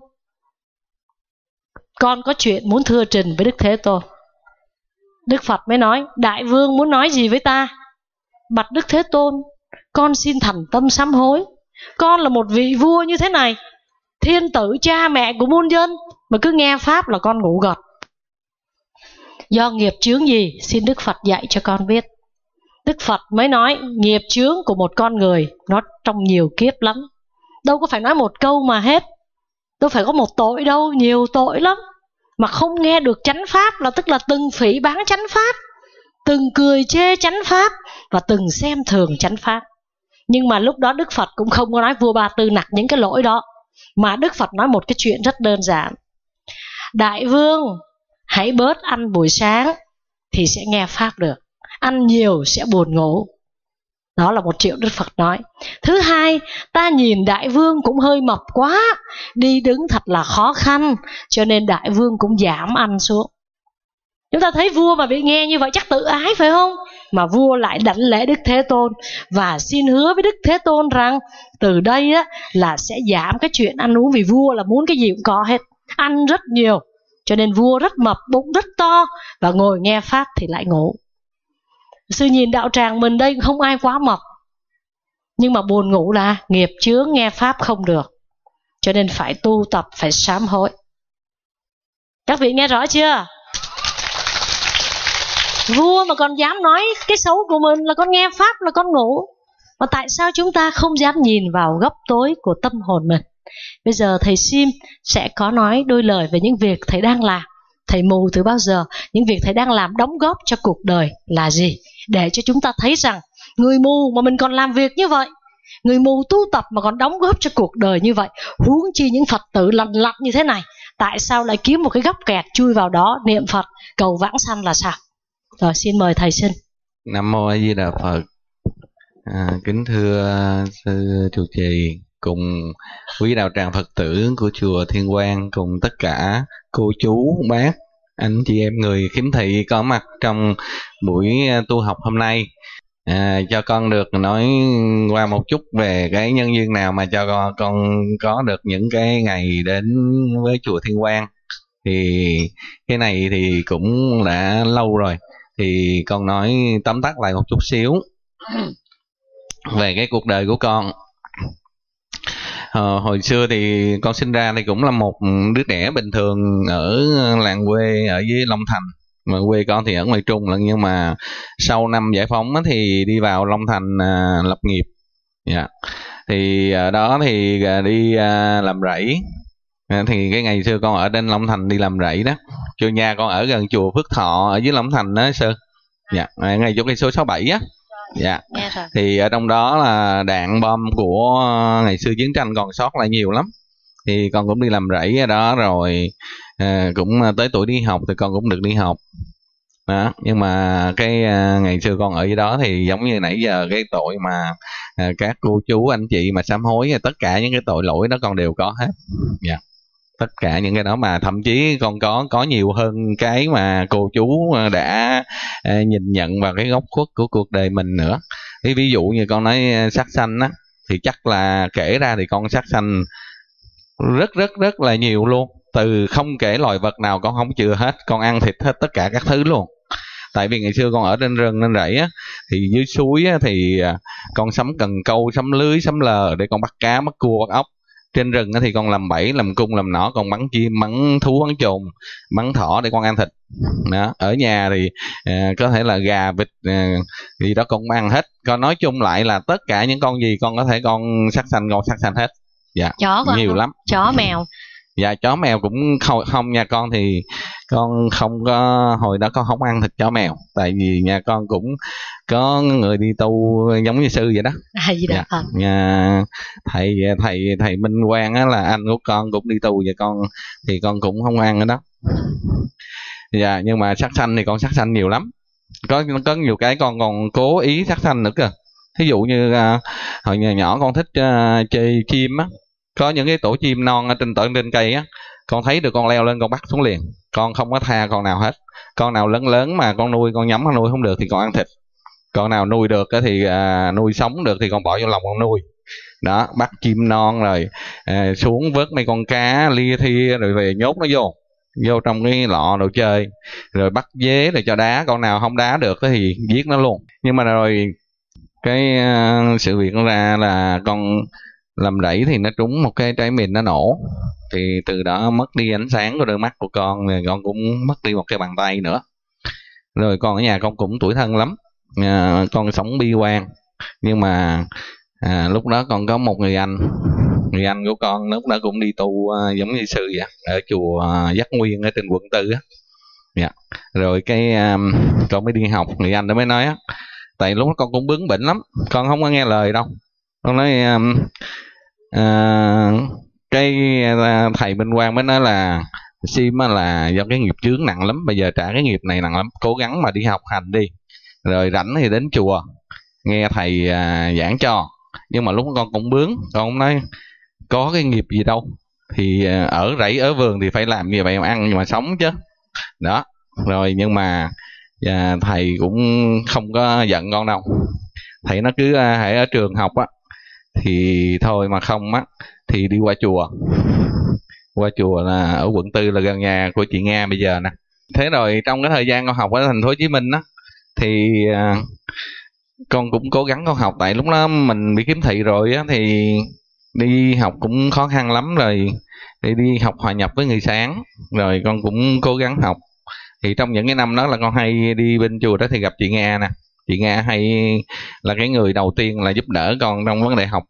con có chuyện muốn thưa trình với Đức Thế Tôn. Đức Phật mới nói: đại vương muốn nói gì với ta? Bạch Đức Thế Tôn, con xin thành tâm sám hối. Con là một vị vua như thế này, thiên tử cha mẹ của muôn dân, mà cứ nghe pháp là con ngủ gật. Do nghiệp chướng gì? Xin Đức Phật dạy cho con biết. Đức Phật mới nói nghiệp chướng của một con người nó trong nhiều kiếp lắm. Đâu có phải nói một câu mà hết. Đâu phải có một tội đâu, nhiều tội lắm. Mà không nghe được chánh pháp là tức là từng phỉ báng chánh pháp, từng cười chê chánh pháp và từng xem thường chánh pháp. Nhưng mà lúc đó Đức Phật cũng không có nói vua Ba Tư Nặc những cái lỗi đó, mà Đức Phật nói một cái chuyện rất đơn giản. Đại vương hãy bớt ăn buổi sáng thì sẽ nghe pháp được, ăn nhiều sẽ buồn ngủ. Đó là một triệu Đức Phật nói. Thứ hai, ta nhìn đại vương cũng hơi mập quá, đi đứng thật là khó khăn, cho nên đại vương cũng giảm ăn xuống. Chúng ta thấy vua mà bị nghe như vậy chắc tự ái phải không? mà vua lại đảnh lễ Đức Thế Tôn và xin hứa với Đức Thế Tôn rằng từ đây á, là sẽ giảm cái chuyện ăn uống, vì vua là muốn cái gì cũng có hết, ăn rất nhiều, cho nên vua rất mập, bụng rất to, và ngồi nghe pháp thì lại ngủ. Sư nhìn đạo tràng mình đây không ai quá mập, nhưng mà buồn ngủ là nghiệp chướng, nghe pháp không được, cho nên phải tu tập, phải sám hối. Các vị nghe rõ chưa? Vua mà còn dám nói cái xấu của mình là con nghe pháp là con ngủ, mà tại sao chúng ta không dám nhìn vào góc tối của tâm hồn mình? Bây giờ thầy Sim sẽ có nói đôi lời về những việc thầy đang làm. Thầy mù từ bao giờ? Những việc thầy đang làm đóng góp cho cuộc đời là gì? Để cho chúng ta thấy rằng người mù mà mình còn làm việc như vậy, người mù tu tập mà còn đóng góp cho cuộc đời như vậy, huống chi những Phật tử lành lặn như thế này, tại sao lại kiếm một cái góc kẹt chui vào đó niệm Phật cầu vãng sanh là sao? Rồi xin mời thầy xin. Nam mô A Di Đà Phật. À, kính thưa sư trụ trì cùng quý đạo tràng Phật tử của chùa Thiên Quang, cùng tất cả cô chú bác anh chị em người khiếm thị có mặt trong buổi tu học hôm nay. À, cho con được nói qua một chút về cái nhân duyên nào mà cho con, con có được những cái ngày đến với chùa Thiên Quang. Thì cái này thì cũng đã lâu rồi, thì con nói tóm tắt lại một chút xíu về cái cuộc đời của con. Ờ, hồi xưa thì con sinh ra thì cũng là một đứa trẻ bình thường ở làng quê ở dưới Long Thành, mà quê con thì ở ngoài Trung lận, nhưng mà sau năm giải phóng thì đi vào Long Thành à, lập nghiệp. Yeah. Thì ở đó thì đi à, làm rẫy. À, thì cái ngày xưa con ở trên Long Thành đi làm rẫy đó. Chùa nhà con ở gần chùa Phước Thọ ở dưới Long Thành đó sư. Dạ, yeah. Ngay chỗ cây số sáu bảy á. Dạ. Yeah. Thì ở trong đó là đạn bom của ngày xưa chiến tranh còn sót lại nhiều lắm. Thì con cũng đi làm rẫy ở đó rồi à, cũng tới tuổi đi học thì con cũng được đi học. Đó, nhưng mà cái à, ngày xưa con ở dưới đó thì giống như nãy giờ cái tội mà à, các cô chú anh chị mà sám hối, tất cả những cái tội lỗi đó con đều có hết. Dạ. Yeah. Tất cả những cái đó, mà thậm chí con có có nhiều hơn cái mà cô chú đã à, nhìn nhận vào cái góc khuất của cuộc đời mình nữa. Ví, ví dụ như con nói sát sanh á, thì chắc là kể ra thì con sát sanh rất rất rất là nhiều luôn. Từ không kể loài vật nào con không chừa hết, con ăn thịt hết tất cả các thứ luôn. Tại vì ngày xưa con ở trên rừng nên rẫy á, thì dưới suối á, thì con sắm cần câu, sắm lưới, sắm lờ để con bắt cá, bắt cua, bắt ốc. Trên rừng thì con làm bẫy, làm cung, làm nỏ, còn bắn chim, bắn thú, bắn trồn, bắn thỏ để con ăn thịt. Đó. Ở nhà thì à, có thể là gà, vịt à, gì đó con cũng ăn hết. Con nói chung lại là tất cả những con gì con có thể con sát sanh, con sát sanh hết. Dạ. Chó con nhiều không? Lắm. Chó mèo. Dạ, chó mèo cũng không, không nha con, thì con không có, hồi đó con không ăn thịt chó mèo, tại vì nhà con cũng có người đi tu giống như sư vậy đó. À, gì đó. Dạ. À. Nhà thầy thầy thầy Minh Quang á, là anh của con cũng đi tu vậy, con thì con cũng không ăn nữa đó. Dạ, nhưng mà sát sanh thì con sát sanh nhiều lắm, có có nhiều cái con còn cố ý sát sanh nữa cơ. Thí dụ như uh, hồi nhỏ, nhỏ con thích uh, chơi chim á, có những cái tổ chim non ở trên tận trên cây á, con thấy được con leo lên con bắt xuống liền, con không có tha con nào hết. Con nào lớn lớn mà con nuôi, con nhắm con nuôi không được thì con ăn thịt, con nào nuôi được thì à, nuôi sống được thì con bỏ vô lòng con nuôi. Đó, bắt chim non rồi à, xuống vớt mấy con cá lia thia rồi về nhốt nó vô vô trong cái lọ đồ chơi, rồi bắt dế rồi cho đá, con nào không đá được thì giết nó luôn. Nhưng mà rồi cái uh, sự việc nó ra là con làm rẫy thì nó trúng một cái trái mìn nó nổ, thì từ đó mất đi ánh sáng của đôi mắt của con, rồi con cũng mất đi một cái bàn tay nữa. Rồi con ở nhà con cũng tủi thân lắm, à, con sống bi quan. Nhưng mà à, lúc đó con có một người anh, người anh của con lúc đó cũng đi tu uh, giống như sư vậy, ở chùa uh, Giác Nguyên ở trên quận tư á. Yeah. Rồi cái um, con mới đi học, người anh đó mới nói á, tại lúc đó con cũng bướng bỉnh lắm, con không có nghe lời đâu. Con nói um, uh, cái uh, thầy Minh Quang mới nói là Sim là do cái nghiệp chướng nặng lắm, bây giờ trả cái nghiệp này nặng lắm, cố gắng mà đi học hành đi, rồi rảnh thì đến chùa nghe thầy uh, giảng cho. Nhưng mà lúc đó con cũng bướng, con cũng nói có cái nghiệp gì đâu, thì uh, ở rẫy ở vườn thì phải làm như vậy mà ăn nhưng mà sống chứ. Đó, rồi nhưng mà và thầy cũng không có giận con đâu. Thầy nó cứ hãy ở trường học á thì thôi, mà không á thì đi qua chùa. Qua chùa là ở quận tư, là gần nhà của chị Nga bây giờ nè. Thế rồi trong cái thời gian con học ở thành phố Hồ Chí Minh á thì à, con cũng cố gắng con học. Tại lúc đó mình bị khiếm thị rồi á thì đi học cũng khó khăn lắm rồi, đi đi học hòa nhập với người Sáng, rồi con cũng cố gắng học. Thì trong những cái năm đó là con hay đi bên chùa đó thì gặp chị Nga nè. Chị Nga hay là cái người đầu tiên là giúp đỡ con trong vấn đề học.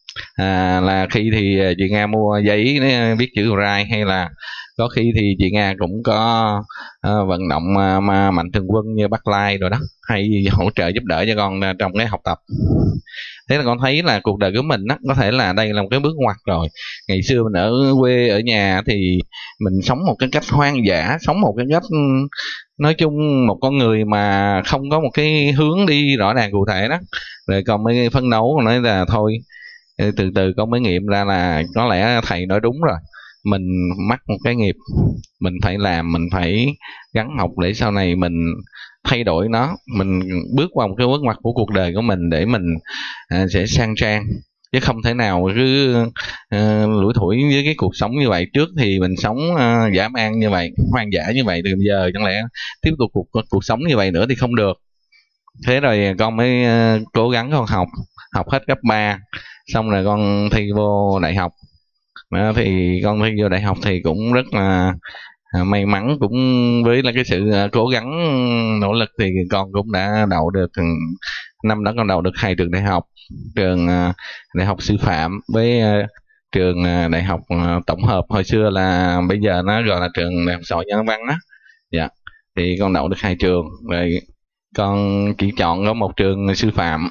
À, là khi thì chị Nga mua giấy viết chữ Braille, hay là có khi thì chị Nga cũng có uh, vận động uh, mà mạnh thường quân như Bắc Lai rồi đó, hay hỗ trợ giúp đỡ cho con uh, trong cái học tập. Thế là con thấy là cuộc đời của mình á, có thể là đây là một cái bước ngoặt rồi. Ngày xưa mình ở quê ở nhà thì mình sống một cái cách hoang dã, sống một cái cách nói chung một con người mà không có một cái hướng đi rõ ràng cụ thể đó. Rồi con mới phấn đấu, nói là thôi từ từ con mới nghiệm ra là có lẽ thầy nói đúng rồi, mình mắc một cái nghiệp, mình phải làm, mình phải gắng học để sau này mình thay đổi nó, mình bước qua một cái bước ngoặt của cuộc đời của mình để mình à, sẽ sang trang, chứ không thể nào cứ à, lủi thủi với cái cuộc sống như vậy. Trước thì mình sống à, dã man như vậy, hoang dã như vậy, từ giờ chẳng lẽ tiếp tục cuộc cuộc sống như vậy nữa thì không được. Thế rồi con mới à, cố gắng con học học hết cấp ba, xong rồi con thi vô đại học. Đó, thì con thi vô đại học thì cũng rất là à, may mắn, cũng với là cái sự à, cố gắng nỗ lực thì con cũng đã đậu được. Năm đó con đậu được hai trường đại học, trường à, đại học sư phạm với à, trường à, đại học à, tổng hợp, hồi xưa là bây giờ nó gọi là trường đại học xã hội nhân văn đó. Dạ, thì con đậu được hai trường rồi. Con chỉ chọn có một trường sư phạm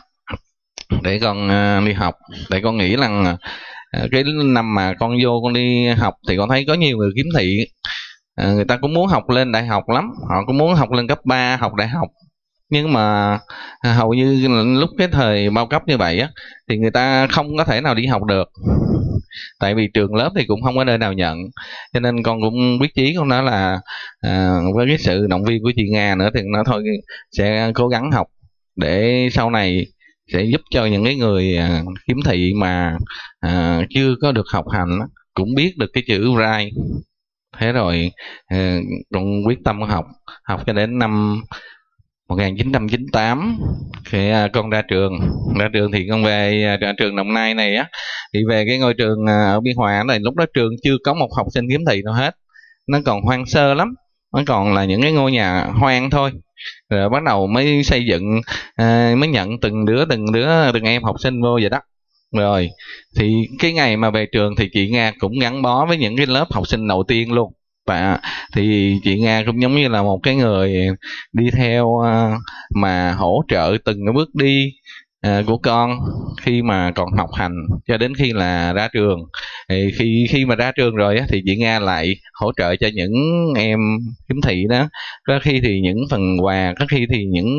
để con uh, đi học, để con nghĩ rằng uh, cái năm mà con vô con đi học thì con thấy có nhiều người khiếm thị, uh, người ta cũng muốn học lên đại học lắm, họ cũng muốn học lên cấp ba, học đại học, nhưng mà uh, hầu như lúc cái thời bao cấp như vậy á thì người ta không có thể nào đi học được, tại vì trường lớp thì cũng không có nơi nào nhận. Cho nên con cũng quyết chí, con nói là uh, với cái sự động viên của chị Nga nữa thì nó thôi sẽ cố gắng học để sau này sẽ giúp cho những cái người à, khiếm thị mà à, chưa có được học hành cũng biết được cái chữ Braille. Thế rồi à, con quyết tâm học học cho đến năm một nghìn chín trăm chín mươi tám thì à, con ra trường ra trường thì con về à, trường Đồng Nai này á, thì về cái ngôi trường à, ở Biên Hòa này, lúc đó trường chưa có một học sinh khiếm thị nào hết, nó còn hoang sơ lắm, nó còn là những cái ngôi nhà hoang thôi. Rồi bắt đầu mới xây dựng, à, mới nhận từng đứa từng đứa từng em học sinh vô vậy đó. Rồi thì cái ngày mà về trường thì chị Nga cũng gắn bó với những cái lớp học sinh đầu tiên luôn. Và thì chị Nga cũng giống như là một cái người đi theo uh, mà hỗ trợ từng cái bước đi uh, của con khi mà còn học hành cho đến khi là ra trường. Thì khi khi mà ra trường rồi á, thì chị Nga lại hỗ trợ cho những em khiếm thị đó, có khi thì những phần quà, có khi thì những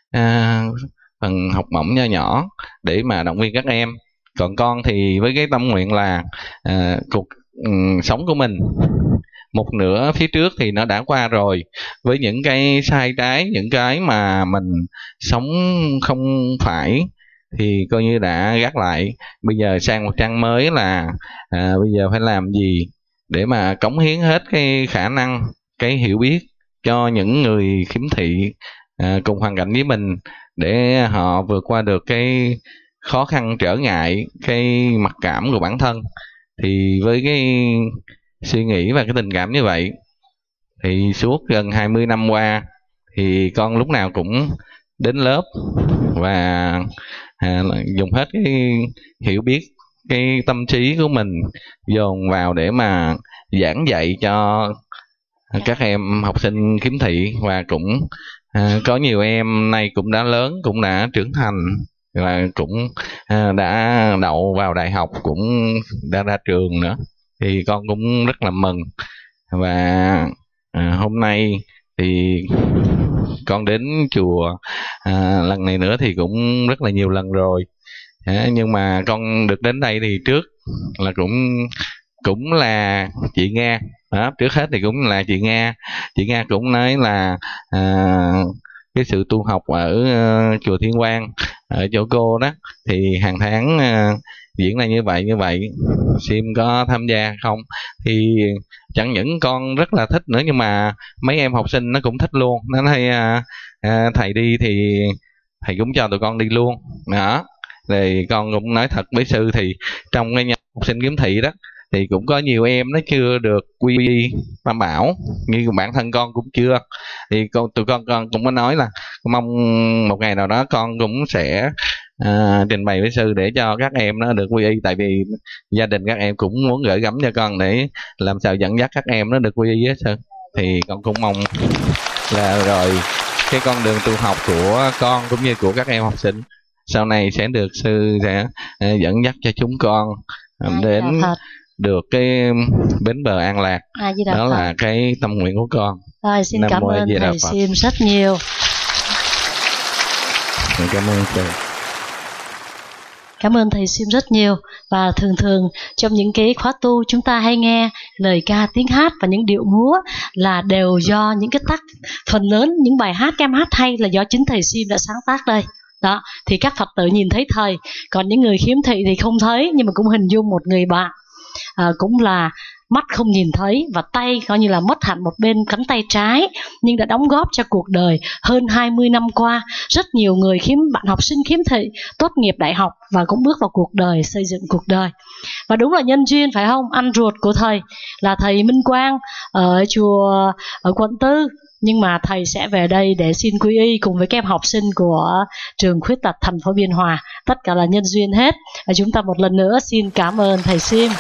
uh, phần học bổng nho nhỏ để mà động viên các em. Còn con thì với cái tâm nguyện là uh, cuộc um, sống của mình một nửa phía trước thì nó đã qua rồi, với những cái sai trái, những cái mà mình sống không phải thì coi như đã gác lại. Bây giờ sang một trang mới là à, bây giờ phải làm gì để mà cống hiến hết cái khả năng, cái hiểu biết cho những người khiếm thị à, cùng hoàn cảnh với mình, để họ vượt qua được cái khó khăn trở ngại, cái mặc cảm của bản thân. Thì với cái suy nghĩ và cái tình cảm như vậy thì suốt gần hai mươi năm qua thì con lúc nào cũng đến lớp và à, dùng hết cái hiểu biết, cái tâm trí của mình dồn vào để mà giảng dạy cho các em học sinh khiếm thị. Và cũng à, có nhiều em nay cũng đã lớn, cũng đã trưởng thành và cũng à, đã đậu vào đại học, cũng đã ra trường nữa. Thì con cũng rất là mừng. Và à, hôm nay thì con đến chùa à, lần này nữa thì cũng rất là nhiều lần rồi, à, nhưng mà con được đến đây thì trước là cũng cũng là chị Nga đó. Trước hết thì cũng là chị Nga chị Nga cũng nói là à, cái sự tu học ở uh, chùa Thiên Quang ở chỗ cô đó, thì hàng tháng uh, diễn ra như vậy như vậy Sim có tham gia không? Thì chẳng những con rất là thích nữa, nhưng mà mấy em học sinh nó cũng thích luôn. Nó nói uh, uh, thầy đi thì thầy cũng cho tụi con đi luôn đó. Rồi con cũng nói thật với sư, thì trong cái nhóm học sinh kiếm thị đó thì cũng có nhiều em nó chưa được quy y Tam Bảo, như bản thân con cũng chưa. Thì con tụi con con cũng có nói là mong một ngày nào đó con cũng sẽ à, trình bày với sư để cho các em nó được quy y, tại vì gia đình các em cũng muốn gửi gắm cho con để làm sao dẫn dắt các em nó được quy y á sư. Thì con cũng mong là rồi cái con đường tu học của con cũng như của các em học sinh sau này sẽ được sư sẽ uh, dẫn dắt cho chúng con um, đến được cái bến bờ an lạc. À, đó Phật. Là cái tâm nguyện của con. Rồi, xin Nam cảm ơn thầy Sim rất nhiều. Cảm ơn thầy. Cảm ơn thầy Sim rất nhiều. Và thường thường trong những cái khóa tu chúng ta hay nghe lời ca, tiếng hát và những điệu múa là đều do những cái tác, phần lớn những bài hát các em hát hay là do chính thầy Sim đã sáng tác đây. Đó, thì các Phật tử nhìn thấy thầy, còn những người khiếm thị thì không thấy, nhưng mà cũng hình dung một người bạn à, cũng là mắt không nhìn thấy và tay coi như là mất hẳn một bên cánh tay trái, nhưng đã đóng góp cho cuộc đời hơn hai mươi năm qua. Rất nhiều người khiếm bạn học sinh khiếm thị tốt nghiệp đại học và cũng bước vào cuộc đời, xây dựng cuộc đời. Và đúng là nhân duyên phải không? Anh ruột của thầy là thầy Minh Quang ở chùa ở quận Tư, nhưng mà thầy sẽ về đây để xin quy y cùng với các em học sinh của trường khuyết tật thành phố Biên Hòa. Tất cả là nhân duyên hết. Và chúng ta một lần nữa xin cảm ơn thầy Sim.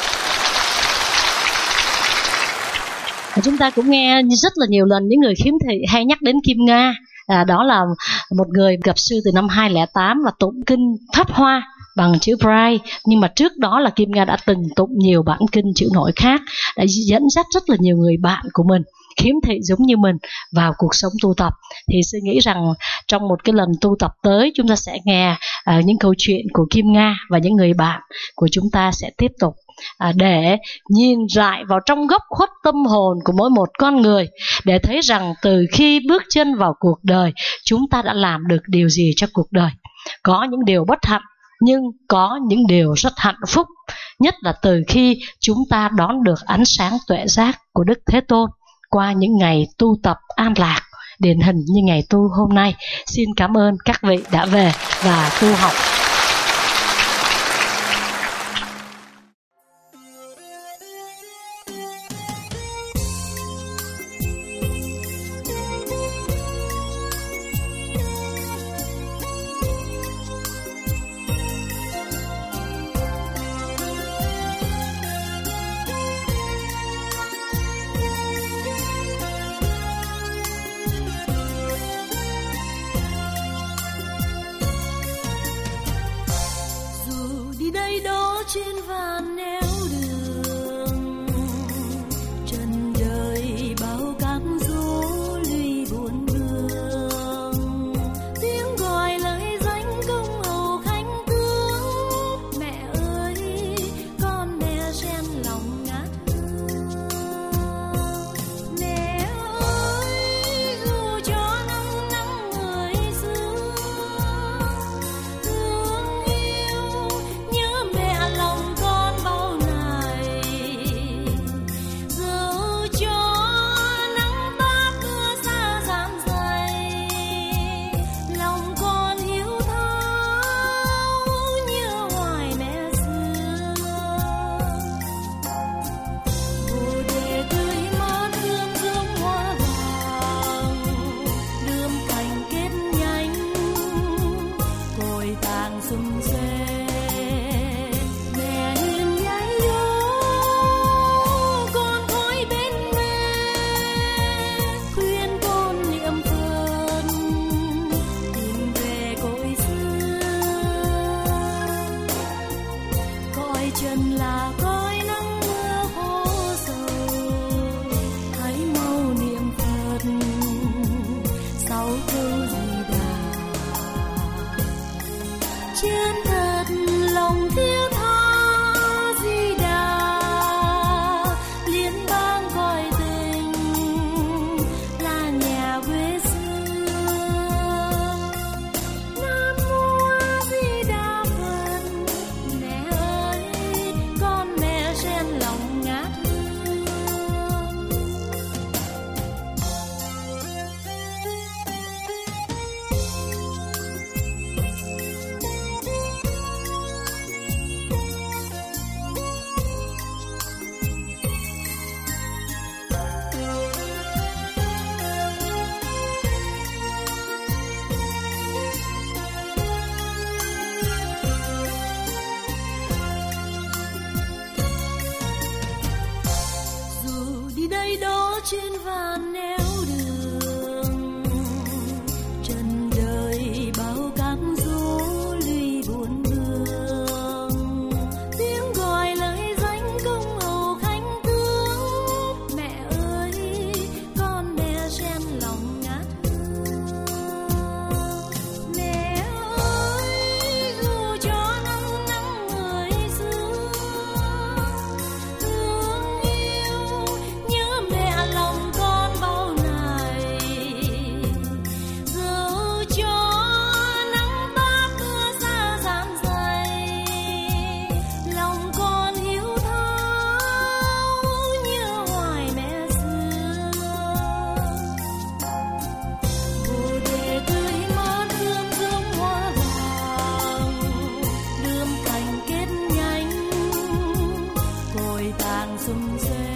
Chúng ta cũng nghe rất là nhiều lần những người khiếm thị hay nhắc đến Kim Nga. À, đó là một người gặp sư từ năm hai không không tám và tụng kinh Pháp Hoa bằng chữ Braille, nhưng mà trước đó là Kim Nga đã từng tụng nhiều bản kinh chữ nổi khác, đã dẫn dắt rất là nhiều người bạn của mình khiếm thị giống như mình vào cuộc sống tu tập. Thì sư nghĩ rằng trong một cái lần tu tập tới, chúng ta sẽ nghe uh, những câu chuyện của Kim Nga và những người bạn của chúng ta sẽ tiếp tục À, để nhìn lại vào trong góc khuất tâm hồn của mỗi một con người, để thấy rằng từ khi bước chân vào cuộc đời, chúng ta đã làm được điều gì cho cuộc đời. Có những điều bất hạnh, nhưng có những điều rất hạnh phúc, nhất là từ khi chúng ta đón được ánh sáng tuệ giác của Đức Thế Tôn qua những ngày tu tập an lạc, điển hình như ngày tu hôm nay. Xin cảm ơn các vị đã về và tu học. trên vạn nẻo đường, trần đời bao cám dỗ lụy buồn hương. Tiếng gọi lời danh công hầu khánh tướng, mẹ ơi con mẹ chen lòng ngát hương. Mẹ ơi dù cho nắng nắng người xưa, thương yêu nhớ mẹ lòng con bao ngày. Dù cho nắng bát mưa xa dám dày, lòng con hiếu thảo như hoài mẹ xưa. Bồ đề tươi mát hương dương hoa vàng, đươm cành kết nhánh, cội tàng sum xê. Mẹ hiền nháy nhố con khói bên mẹ, khuyên con niệm Phật tìm về cội xưa. Cõi trần là cõi nắng mưa khổ sầu, hãy mau niệm Phật sau câu Di Đà. Chân thật lòng thiết tha Di Đà, liên bang cõi tình là nhà quê xưa. sum xuê